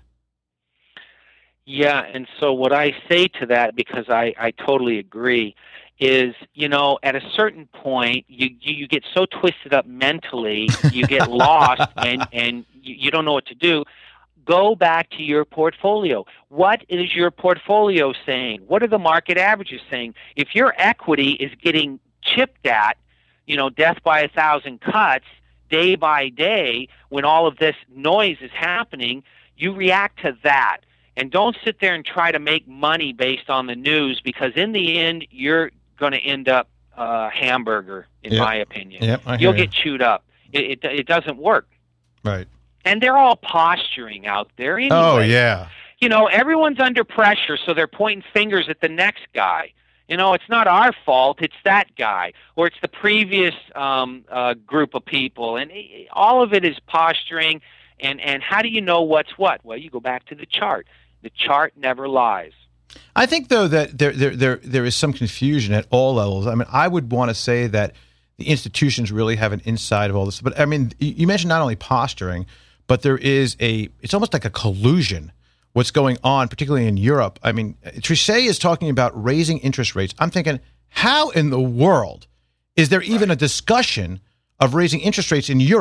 Yeah, and so what I say to that, because I, I totally agree, is, you know, at a certain point, you you, you get so twisted up mentally, you get lost, and, and you, you don't know what to do. Go back to your portfolio. What is your portfolio saying? What are the market averages saying? If your equity is getting chipped at, you know, death by a thousand cuts, day by day, when all of this noise is happening, you react to that. And don't sit there and try to make money based on the news, because in the end, you're going to end up a uh, hamburger, in yep. my opinion. Yep, I hear You'll you. get chewed up. It, it, it doesn't work. Right. And they're all posturing out there anyway. Oh, yeah. You know, everyone's under pressure, so they're pointing fingers at the next guy. You know, it's not our fault, it's that guy, or it's the previous um, uh, group of people. And it, all of it is posturing. And, and how do you know what's what? Well, you go back to the chart. The chart never lies. I think, though, that there there there there is some confusion at all levels. I mean, I would want to say that the institutions really have an insight of all this. But, I mean, you mentioned not only posturing, but there is a – it's almost like a collusion what's going on, particularly in Europe. I mean, Trichet is talking about raising interest rates. I'm thinking, how in the world is there even a discussion of raising interest rates in Europe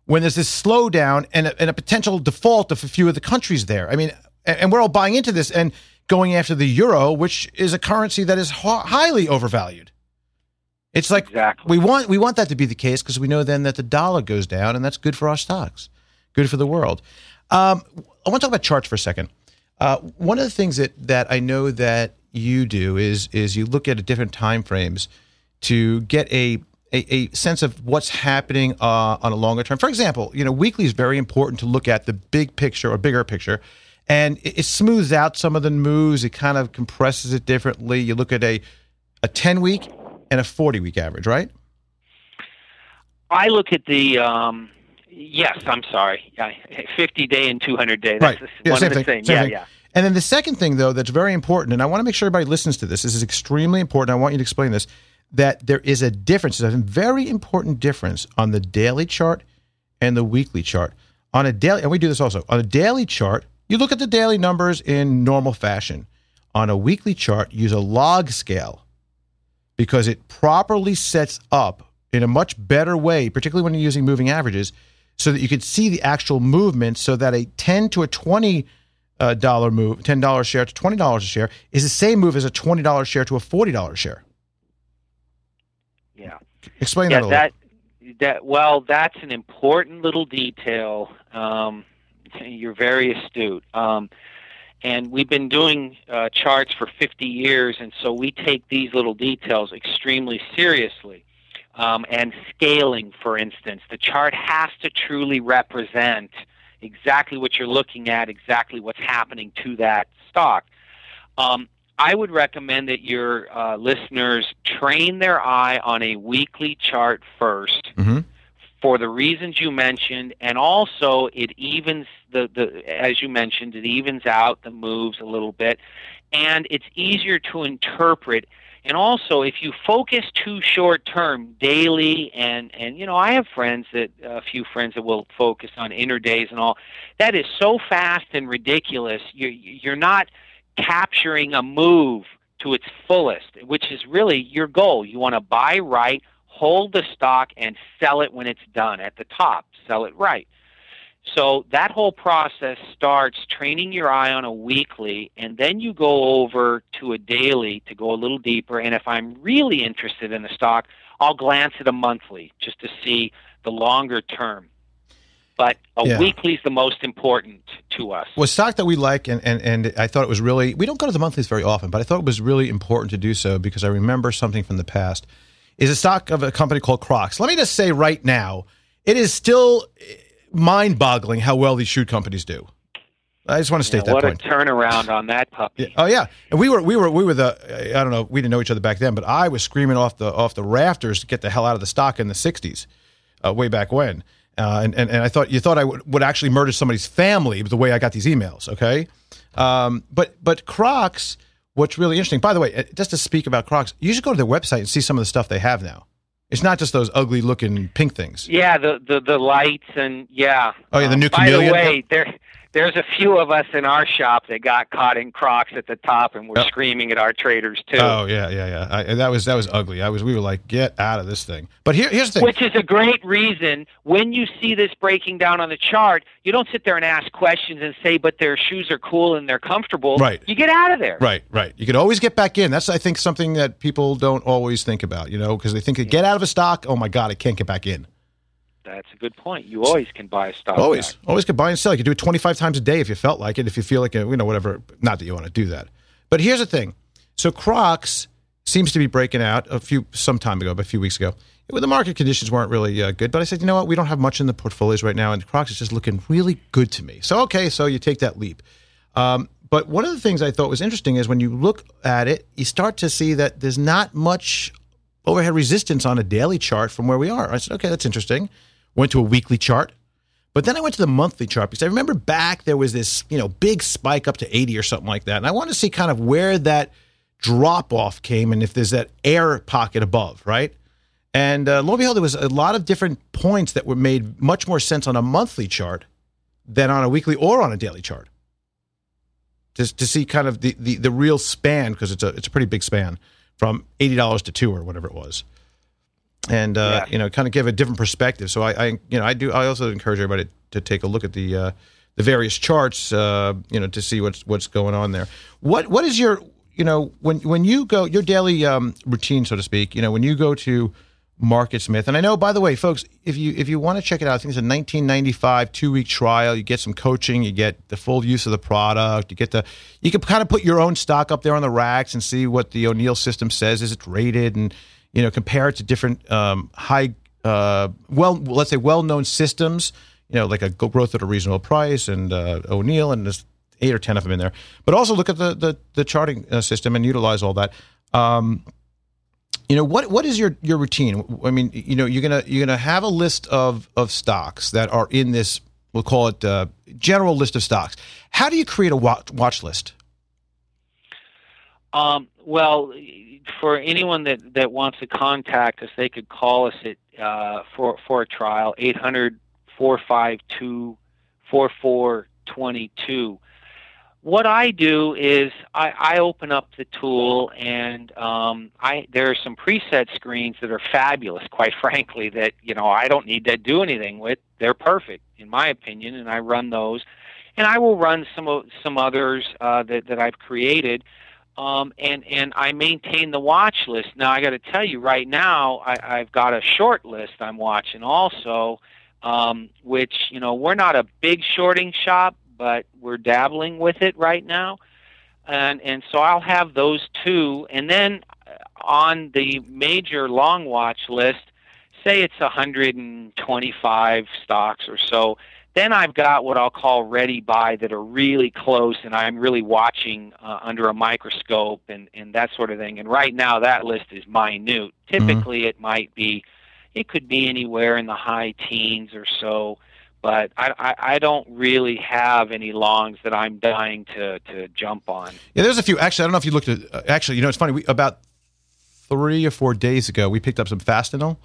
when there's this slowdown and a, and a potential default of a few of the countries there. I mean, and, and we're all buying into this and going after the euro, which is a currency that is ha- highly overvalued. It's like exactly. we want we want that to be the case because we know then that the dollar goes down, and that's good for our stocks, good for the world. Um, I want to talk about charts for a second. Uh, one of the things that, that I know that you do is is you look at different time frames to get a A, a sense of what's happening uh, on a longer term. For example, you know, weekly is very important to look at the big picture or bigger picture, and it, it smooths out some of the moves. It kind of compresses it differently. You look at a a ten week and a forty week average, right? I look at the um, yes. I'm sorry, fifty day and two hundred day. That's right. the, yeah, one same of the thing. same. Same yeah, thing. yeah. And then the second thing, though, that's very important, and I want to make sure everybody listens to this. This is extremely important. I want you to explain this. That there is a difference, there's a very important difference on the daily chart and the weekly chart. On a daily, and we do this also, on a daily chart, you look at the daily numbers in normal fashion. On a weekly chart, use a log scale because it properly sets up in a much better way, particularly when you're using moving averages, so that you can see the actual movement so that a ten to a twenty dollars move, ten dollars share to twenty dollars a share is the same move as a twenty dollars share to a forty dollars share. Yeah. Explain yeah, that a that, little. That, well, that's an important little detail. Um, you're very astute. Um, and we've been doing uh, charts for fifty years, and so we take these little details extremely seriously. Um, and scaling, for instance, the chart has to truly represent exactly what you're looking at, exactly what's happening to that stock. Um, I would recommend that your uh, listeners train their eye on a weekly chart first mm-hmm. for the reasons you mentioned, and also it evens the, the as you mentioned, it evens out the moves a little bit, and it's easier to interpret. And also, if you focus too short term, daily, and, and you know, I have friends that, a few friends that will focus on interdays and all, that is so fast and ridiculous. You're, you're not capturing a move to its fullest, which is really your goal. You want to buy right, hold the stock, and sell it when it's done at the top. Sell it right. So that whole process starts training your eye on a weekly, and then you go over to a daily to go a little deeper. And if I'm really interested in the stock, I'll glance at a monthly just to see the longer term. But a yeah. weekly is the most important to us. Well, stock that we like, and, and, and I thought it was really, we don't go to the monthlies very often, but I thought it was really important to do so because I remember something from the past, is a stock of a company called Crocs. Let me just say right now, it is still mind-boggling how well these shoe companies do. I just want to state yeah, that what point. What a turnaround on that puppy. Yeah. Oh yeah, and we were we were we were the I don't know, we didn't know each other back then, but I was screaming off the off the rafters to get the hell out of the stock in the sixties, uh, way back when. Uh, and, and and I thought you thought I would, would actually murder somebody's family the way I got these emails, okay? Um, but but Crocs, what's really interesting, by the way, just to speak about Crocs, you should go to their website and see some of the stuff they have now. It's not just those ugly looking pink things. Yeah, the the, the lights and yeah. Oh yeah, the new um, By chameleon. the way, there there's a few of us in our shop that got caught in Crocs at the top, and we're yep. screaming at our traders too. Oh yeah, yeah, yeah. I, that was that was ugly. I was we were like, get out of this thing. But here here's the thing. Which is a great reason when you see this breaking down on the chart, you don't sit there and ask questions and say, but their shoes are cool and they're comfortable. Right. You get out of there. Right, right. You can always get back in. That's I think something that people don't always think about, you know, because they think they get out of a stock. Oh my God, I can't get back in. That's a good point. You always can buy a stock. Always. back. Always can buy and sell. You can do it twenty-five times a day if you felt like it, if you feel like, it, you know, whatever. Not that you want to do that. But here's the thing. So Crocs seems to be breaking out a few, some time ago, but a few weeks ago. Well, the market conditions weren't really uh, good. But I said, you know what? We don't have much in the portfolios right now, and Crocs is just looking really good to me. So, okay, so you take that leap. Um, but one of the things I thought was interesting is when you look at it, you start to see that there's not much overhead resistance on a daily chart from where we are. I said, okay, that's interesting. Went to a weekly chart, but then I went to the monthly chart because I remember back there was this, you know, big spike up to eighty or something like that. And I wanted to see kind of where that drop off came and if there's that air pocket above, right? And uh, lo and behold, there was a lot of different points that were made much more sense on a monthly chart than on a weekly or on a daily chart. Just to see kind of the, the, the real span, because it's a, it's a pretty big span from eighty dollars to two or whatever it was. and uh, Yes. you know, kind of give a different perspective. So I, I, you know, I do. I also encourage everybody to take a look at the uh, the various charts, uh, you know, to see what's what's going on there. What what is your, you know, when when you go your daily um, routine, so to speak, you know, when you go to MarketSmith, and I know, by the way, folks, if you if you want to check it out, I think it's a nineteen ninety-five two week trial. You get some coaching, you get the full use of the product, you get the you can kind of put your own stock up there on the racks and see what the O'Neill system says, is it rated, and you know, compare it to different um, high, uh, well, let's say well known systems. You know, like a growth at a reasonable price and uh, O'Neill, and there's eight or ten of them in there. But also look at the the, the charting uh, system and utilize all that. Um, You know, what what is your, your routine? I mean, you know, you're gonna you're gonna have a list of, of stocks that are in this, we'll call it uh, general list of stocks. How do you create a watch, watch list? Um, well, for anyone that, that wants to contact us, they could call us at uh, for for a trial, eight hundred, four five two, four four two two. What I do is I, I open up the tool, and um, I there are some preset screens that are fabulous, quite frankly, that you know I don't need to do anything with. They're perfect, in my opinion, and I run those. And I will run some of, some others uh, that, that I've created, um, and, and I maintain the watch list. Now, I got to tell you, right now, I, I've got a short list I'm watching also, um, which, you know, we're not a big shorting shop, but we're dabbling with it right now. And and so I'll have those two. And then on the major long watch list, say it's one hundred twenty-five stocks or so, then I've got what I'll call ready buy that are really close, and I'm really watching uh, under a microscope and, and that sort of thing. And right now that list is minute. Typically mm-hmm. it might be, it could be anywhere in the high teens or so. But I, I, I don't really have any longs that I'm dying to, to jump on. Yeah, there's a few. Actually, I don't know if you looked at. Uh, actually, you know, it's funny. We, about three or four days ago, we picked up some Fastenal,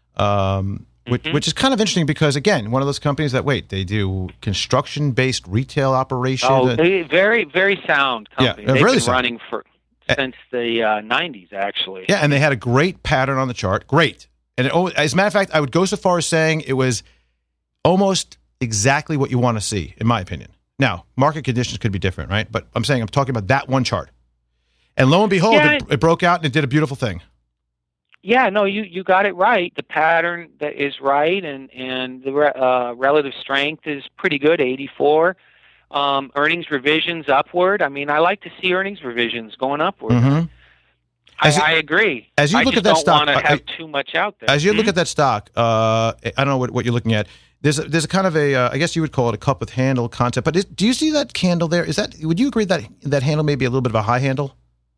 um, which, mm-hmm. which is kind of interesting because, again, one of those companies that wait, they do construction-based retail operation. Oh, they, very, very sound company. Yeah, They've really been sound. running for since the uh, nineties, actually. Yeah, and they had a great pattern on the chart. Great, and it, as a matter of fact, I would go so far as saying it was almost exactly what you want to see, in my opinion. Now, market conditions could be different, right? But I'm saying I'm talking about that one chart. And lo and behold, yeah, it, it broke out and it did a beautiful thing. Yeah, no, you, you got it right. The pattern that is right, and, and the uh, relative strength is pretty good, eighty-four. Um, earnings revisions upward. I mean, I like to see earnings revisions going upward. Mm-hmm. I, you, I agree. As you I look just at that don't stock, want to I, have too much out there. As you mm-hmm. look at that stock, uh, I don't know what, what you're looking at. There's a, there's a kind of a, uh, I guess you would call it a cup with handle concept. But is, do you see that candle there? Is that, would you agree that that handle may be a little bit of a high handle?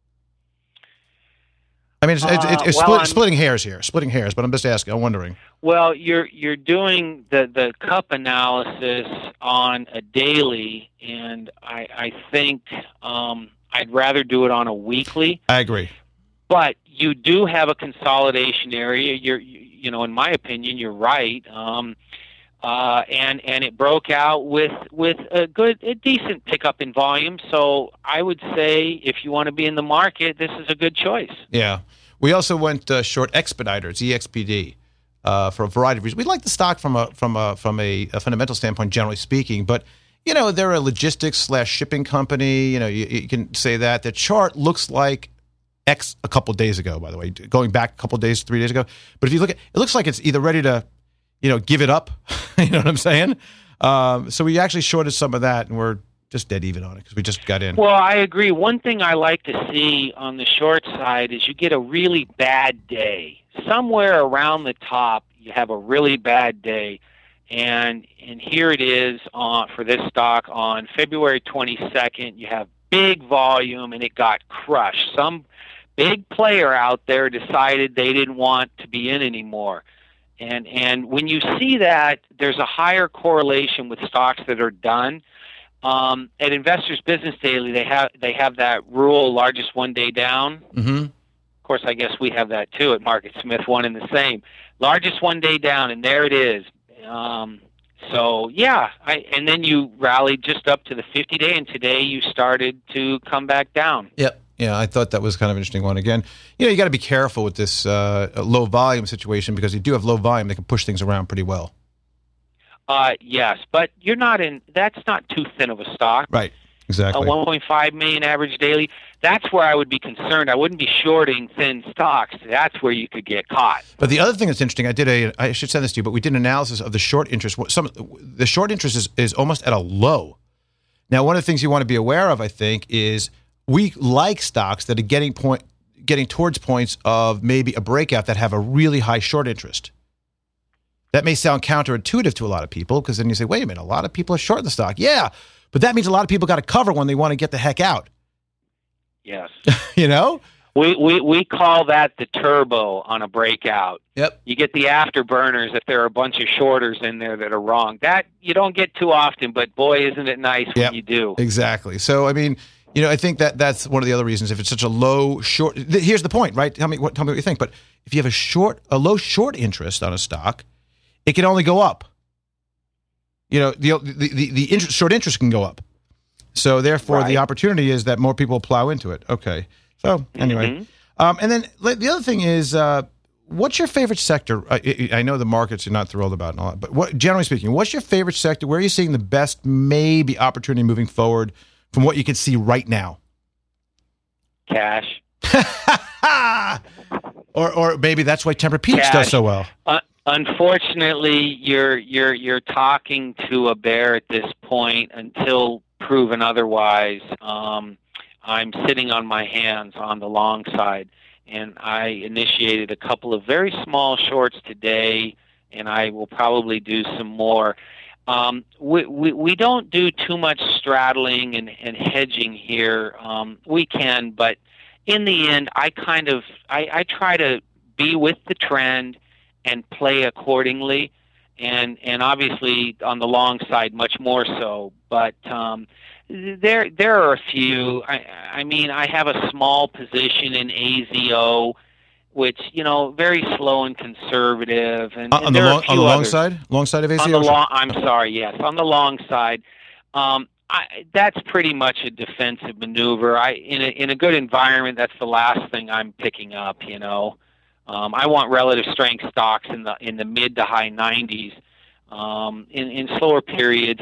I mean, it's, it's, it's, it's uh, well, split, splitting hairs here, splitting hairs. But I'm just asking. I'm wondering. Well, you're you're doing the, the cup analysis on a daily, and I I think um, I'd rather do it on a weekly. I agree. But you do have a consolidation area. You're you know, in my opinion, you're right. Um, uh, and and it broke out with with a good, a decent pickup in volume. So I would say if you want to be in the market, this is a good choice. Yeah. We also went uh, short Expeditors, E X P D, uh, for a variety of reasons. We like the stock from a from a from a, a fundamental standpoint, generally speaking. But you know, they're a logistics slash shipping company. You know, you, you can say that the chart looks like X a couple days ago. By the way, going back a couple days, three days ago. But if you look at, it looks like it's either ready to, you know, give it up. You know what I'm saying? Um, so we actually shorted some of that, and we're just dead even on it because we just got in. Well, I agree. One thing I like to see on the short side is you get a really bad day. Somewhere around the top, you have a really bad day. And and here it is on, for this stock on February twenty-second. You have big volume, and it got crushed. Some big player out there decided they didn't want to be in anymore. And and when you see that, there's a higher correlation with stocks that are done. Um, at Investors Business Daily, they have they have that rule, largest one day down. Mm-hmm. Of course, I guess we have that too at MarketSmith, one and the same. Largest one day down, and there it is. Um, so, yeah, I, and then you rallied just up to the fifty-day, and today you started to come back down. Yep. Yeah, I thought that was kind of an interesting one. Again, you know, you got to be careful with this uh, low volume situation because you do have low volume. They can push things around pretty well. Uh, yes, but you're not in. That's not too thin of a stock. Right. Exactly. A one point five million average daily. That's where I would be concerned. I wouldn't be shorting thin stocks. That's where you could get caught. But the other thing that's interesting, I did a. I should send this to you, but we did an analysis of the short interest. Some the short interest is, is almost at a low. Now, one of the things you want to be aware of, I think, is we like stocks that are getting point, getting towards points of maybe a breakout that have a really high short interest. That may sound counterintuitive to a lot of people because then you say, wait a minute, a lot of people are short the stock. Yeah, but that means a lot of people got to cover when they want to get the heck out. Yes. You know? We, we we call that the turbo on a breakout. Yep. You get the afterburners if there are a bunch of shorters in there that are wrong. That you don't get too often, but boy, isn't it nice when yep. you do. Exactly. So, I mean, you know, I think that that's one of the other reasons. If it's such a low short, th- here's the point, right? Tell me what tell me what you think. But if you have a short, a low short interest on a stock, it can only go up. You know, the the the, the interest, short interest can go up. So therefore, right. the opportunity is that more people plow into it. Okay. So anyway, mm-hmm. um, and then the other thing is, uh, what's your favorite sector? I, I know the markets you're not thrilled about and all that, but what, generally speaking, what's your favorite sector? Where are you seeing the best maybe opportunity moving forward from what you can see right now? Cash. or or maybe that's why Tempur-Pedic Cash. does so well. Uh, unfortunately, you're you're you're talking to a bear at this point until proven otherwise. Um, I'm sitting on my hands on the long side, and I initiated a couple of very small shorts today, and I will probably do some more. Um, we, we, we don't do too much straddling and, and hedging here. Um, we can, but in the end, I kind of I, I try to be with the trend and play accordingly, and and obviously on the long side much more so. But um, There, there are a few. I, I mean, I have a small position in A Z O, which you know, very slow and conservative. And, uh, and on, the there long, are a few on the long others. side, long side of A Z O. On the long, I'm sorry, yes, on the long side. Um, I, that's pretty much a defensive maneuver. I, in a in a good environment, that's the last thing I'm picking up. You know, um, I want relative strength stocks in the in the mid to high nineties. Um, in in slower periods,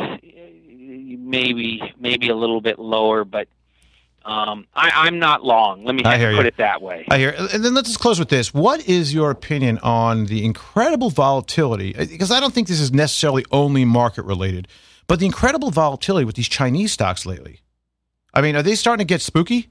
maybe maybe a little bit lower, but um, I, I'm not long. Let me put you. it that way. I hear. And then let's just close with this. What is your opinion on the incredible volatility? Because I don't think this is necessarily only market related, but the incredible volatility with these Chinese stocks lately. I mean, are they starting to get spooky?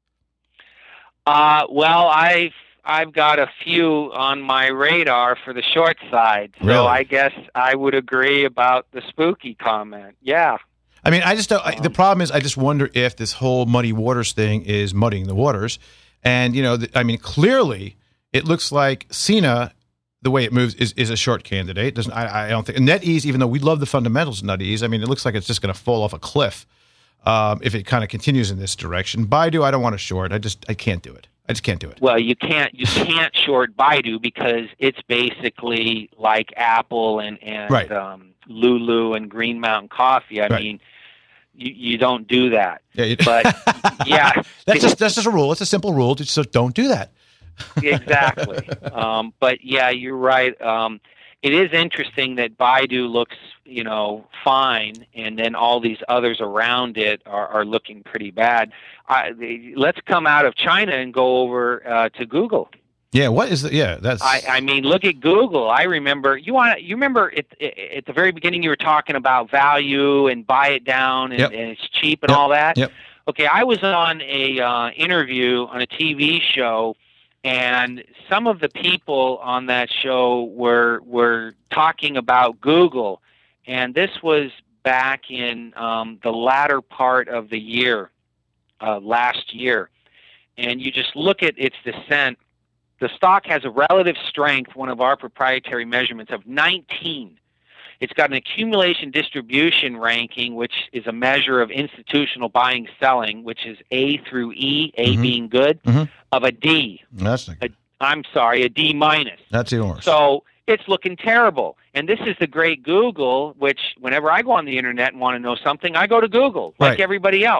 Uh, well, I've I've got a few on my radar for the short side, so really? I guess I would agree about the spooky comment. Yeah. I mean, I just don't, I, the problem is I just wonder if this whole muddy waters thing is muddying the waters. And, you know, the, I mean, clearly it looks like Cena, the way it moves, is, is a short candidate. Doesn't I, I don't think. And NetEase, even though we love the fundamentals of NetEase, I mean, it looks like it's just going to fall off a cliff um, if it kind of continues in this direction. Baidu, I don't want to short. I just, I can't do it. I just can't do it. Well, you can't you can't short Baidu because it's basically like Apple and, and right. um, Lulu and Green Mountain Coffee. I right. mean, you, you don't do that. Yeah, you, but yeah, that's just that's just a rule. It's a simple rule. Just so don't do that. Exactly. Um, but yeah, you're right. Um, it is interesting that Baidu looks, you know, fine, and then all these others around it are, are looking pretty bad. I, they, let's come out of China and go over uh, to Google. Yeah, what is the, yeah, that's... I, I mean, look at Google. I remember, you want you remember at, at the very beginning you were talking about value and buy it down and, yep. and it's cheap and yep. all that? Yep. Okay, I was on a uh, interview on a T V show, and some of the people on that show were were talking about Google, and this was back in um, the latter part of the year, uh, last year. And you just look at its descent. The stock has a relative strength, one of our proprietary measurements, of nineteen. It's got an accumulation distribution ranking, which is a measure of institutional buying selling, which is A through E, A mm-hmm. being good, mm-hmm. of a D. That's not good. A, I'm sorry, a D minus. That's even worse. So it's looking terrible. And this is the great Google, which whenever I go on the internet and want to know something, I go to Google, like right. everybody else. Right.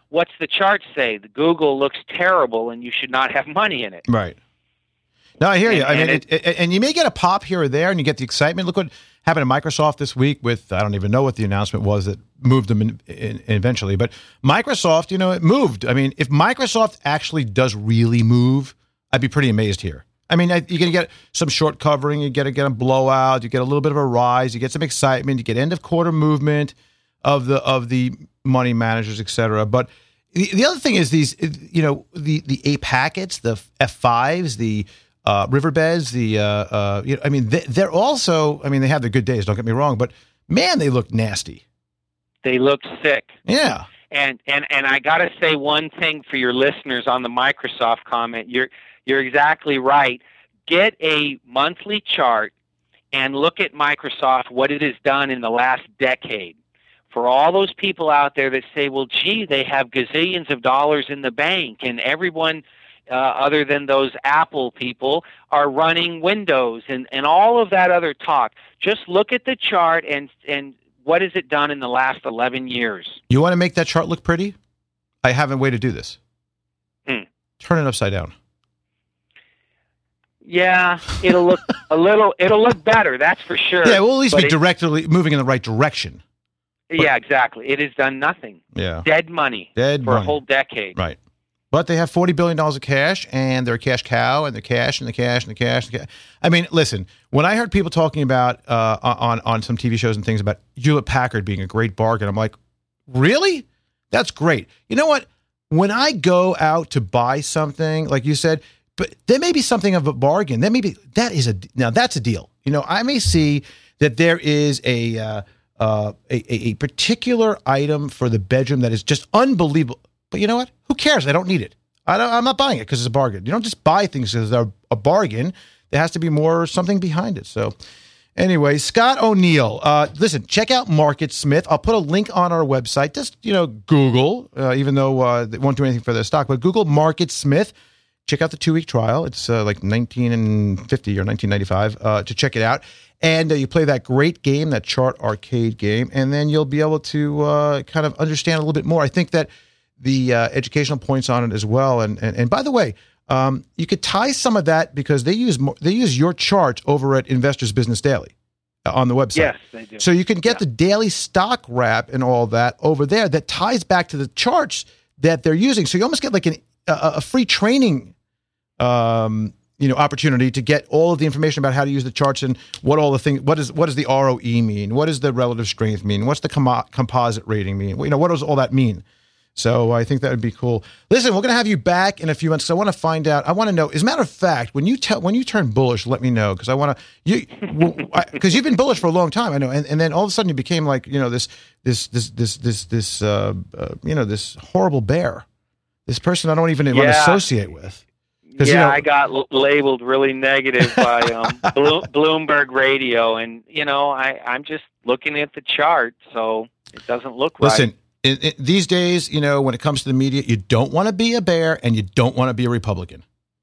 what's the chart say? The Google looks terrible, and you should not have money in it. Right. No, I hear and, you. I mean, it, it, it, and you may get a pop here or there, and you get the excitement. Look what happened at Microsoft this week with, I don't even know what the announcement was that moved them in, in, eventually. But Microsoft, you know, it moved. I mean, if Microsoft actually does really move, I'd be pretty amazed here. I mean, you're going to get some short covering. You get, get a blowout. You get a little bit of a rise. You get some excitement. You get end of quarter movement of the of the money managers, et cetera. But the, the other thing is these, you know, the, the A packets, the F fives, the Uh, riverbeds, the, uh, uh, you know, I mean, they, they're also, I mean, they have their good days, don't get me wrong, but man, they look nasty. They look sick. Yeah. And, and, and I got to say one thing for your listeners on the Microsoft comment. You're, you're exactly right. Get a monthly chart and look at Microsoft, what it has done in the last decade. For all those people out there that say, well, gee, they have gazillions of dollars in the bank and everyone, Uh, other than those Apple people, are running Windows and, and all of that other talk. Just look at the chart and and what has it done in the last eleven years? You want to make that chart look pretty? I have a way to do this. Hmm. Turn it upside down. Yeah, it'll look a little, it'll look better, that's for sure. Yeah, we'll at least but be it, directly moving in the right direction. Yeah, exactly. It has done nothing. Yeah. Dead money Dead for money. a whole decade. Right. But they have forty billion dollars of cash, and they're a cash cow, and the cash, and the cash, and the cash, and the cash. I mean, listen, when I heard people talking about, uh, on, on some T V shows and things about Hewlett-Packard being a great bargain, I'm like, really? That's great. You know what? When I go out to buy something, like you said, but there may be something of a bargain. There may be, that is a, now that's a deal. You know, I may see that there is a, uh, uh, a, a particular item for the bedroom that is just unbelievable. But you know what? Who cares? I don't need it. I don't, I'm not buying it because it's a bargain. You don't just buy things because they're a bargain. There has to be more something behind it. So anyway, Scott O'Neill, uh, listen, check out MarketSmith. I'll put a link on our website. Just, you know, Google, uh, even though uh, they won't do anything for their stock, but Google MarketSmith. Check out the two-week trial. It's uh, like nineteen fifty or nineteen ninety-five uh, to check it out. And uh, you play that great game, that chart arcade game, and then you'll be able to uh, kind of understand a little bit more. I think that the uh, educational points on it as well. And and, and by the way, um, you could tie some of that because they use more, they use your charts over at Investors Business Daily uh, on the website. Yes, they do. So you can get yeah. the daily stock wrap and all that over there that ties back to the charts that they're using. So you almost get like an, a, a free training um, you know, opportunity to get all of the information about how to use the charts and what all the things, what is, what does the R O E mean? What does the relative strength mean? What's the com- composite rating mean? You know, what does all that mean? So I think that would be cool. Listen, we're going to have you back in a few months. So I want to find out. I want to know. As a matter of fact, when you tell when you turn bullish, let me know because I want to. You because you've been bullish for a long time. I know, and, and then all of a sudden you became like you know this this this this this this uh, uh, you know this horrible bear, this person I don't even yeah. want to associate with. Yeah, you know, I got l- labeled really negative by um, Blo- Bloomberg Radio, and you know I I'm just looking at the chart, so it doesn't look right. Listen. In, in, these days, you know, when it comes to the media, you don't want to be a bear and you don't want to be a Republican.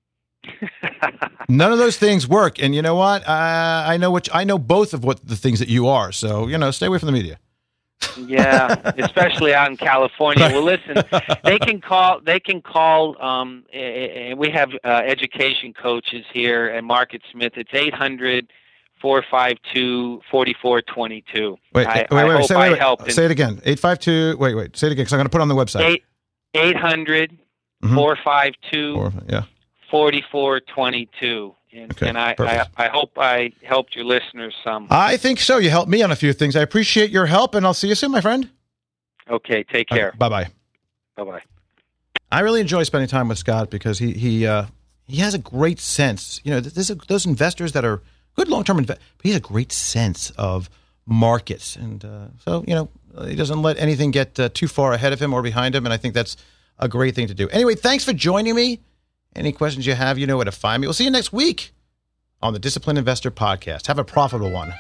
None of those things work. And you know what? Uh, I know which I know both of what the things that you are. So, you know, stay away from the media. Yeah, especially out in California. Well, listen, they can call. They can call. Um, and we have uh, education coaches here at MarketSmith. It's eight hundred, four five two, four four two two. Wait, I, wait, wait. I hope Say, wait, I wait. helped. Say it again. eight five two. Wait, wait. Say it again because I'm going to put it on the website. Eight, eight hundred, four five two, Four, yeah. four four two two. And, Okay, and I, I, perfect. I hope I helped your listeners some. I think so. You helped me on a few things. I appreciate your help, and I'll see you soon, my friend. Okay, take care. Okay, bye-bye. Bye-bye. I really enjoy spending time with Scott because he he uh, he has a great sense. You know, there's a, those investors that are good long-term investors, but he has a great sense of markets. And uh, so, you know, he doesn't let anything get uh, too far ahead of him or behind him, and I think that's a great thing to do. Anyway, thanks for joining me. Any questions you have, you know where to find me. We'll see you next week on the Disciplined Investor Podcast. Have a profitable one.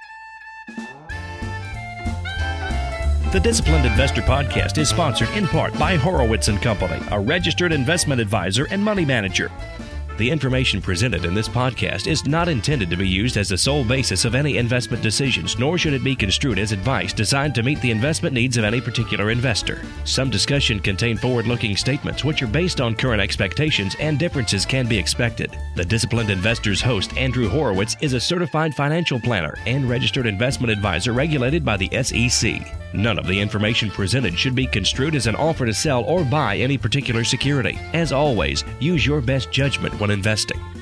The Disciplined Investor Podcast is sponsored in part by Horowitz and Company, a registered investment advisor and money manager. The information presented in this podcast is not intended to be used as the sole basis of any investment decisions, nor should it be construed as advice designed to meet the investment needs of any particular investor. Some discussion contain forward-looking statements which are based on current expectations, and differences can be expected. The Disciplined Investor's host, Andrew Horowitz, is a certified financial planner and registered investment advisor regulated by the S E C. None of the information presented should be construed as an offer to sell or buy any particular security. As always, use your best judgment when investing.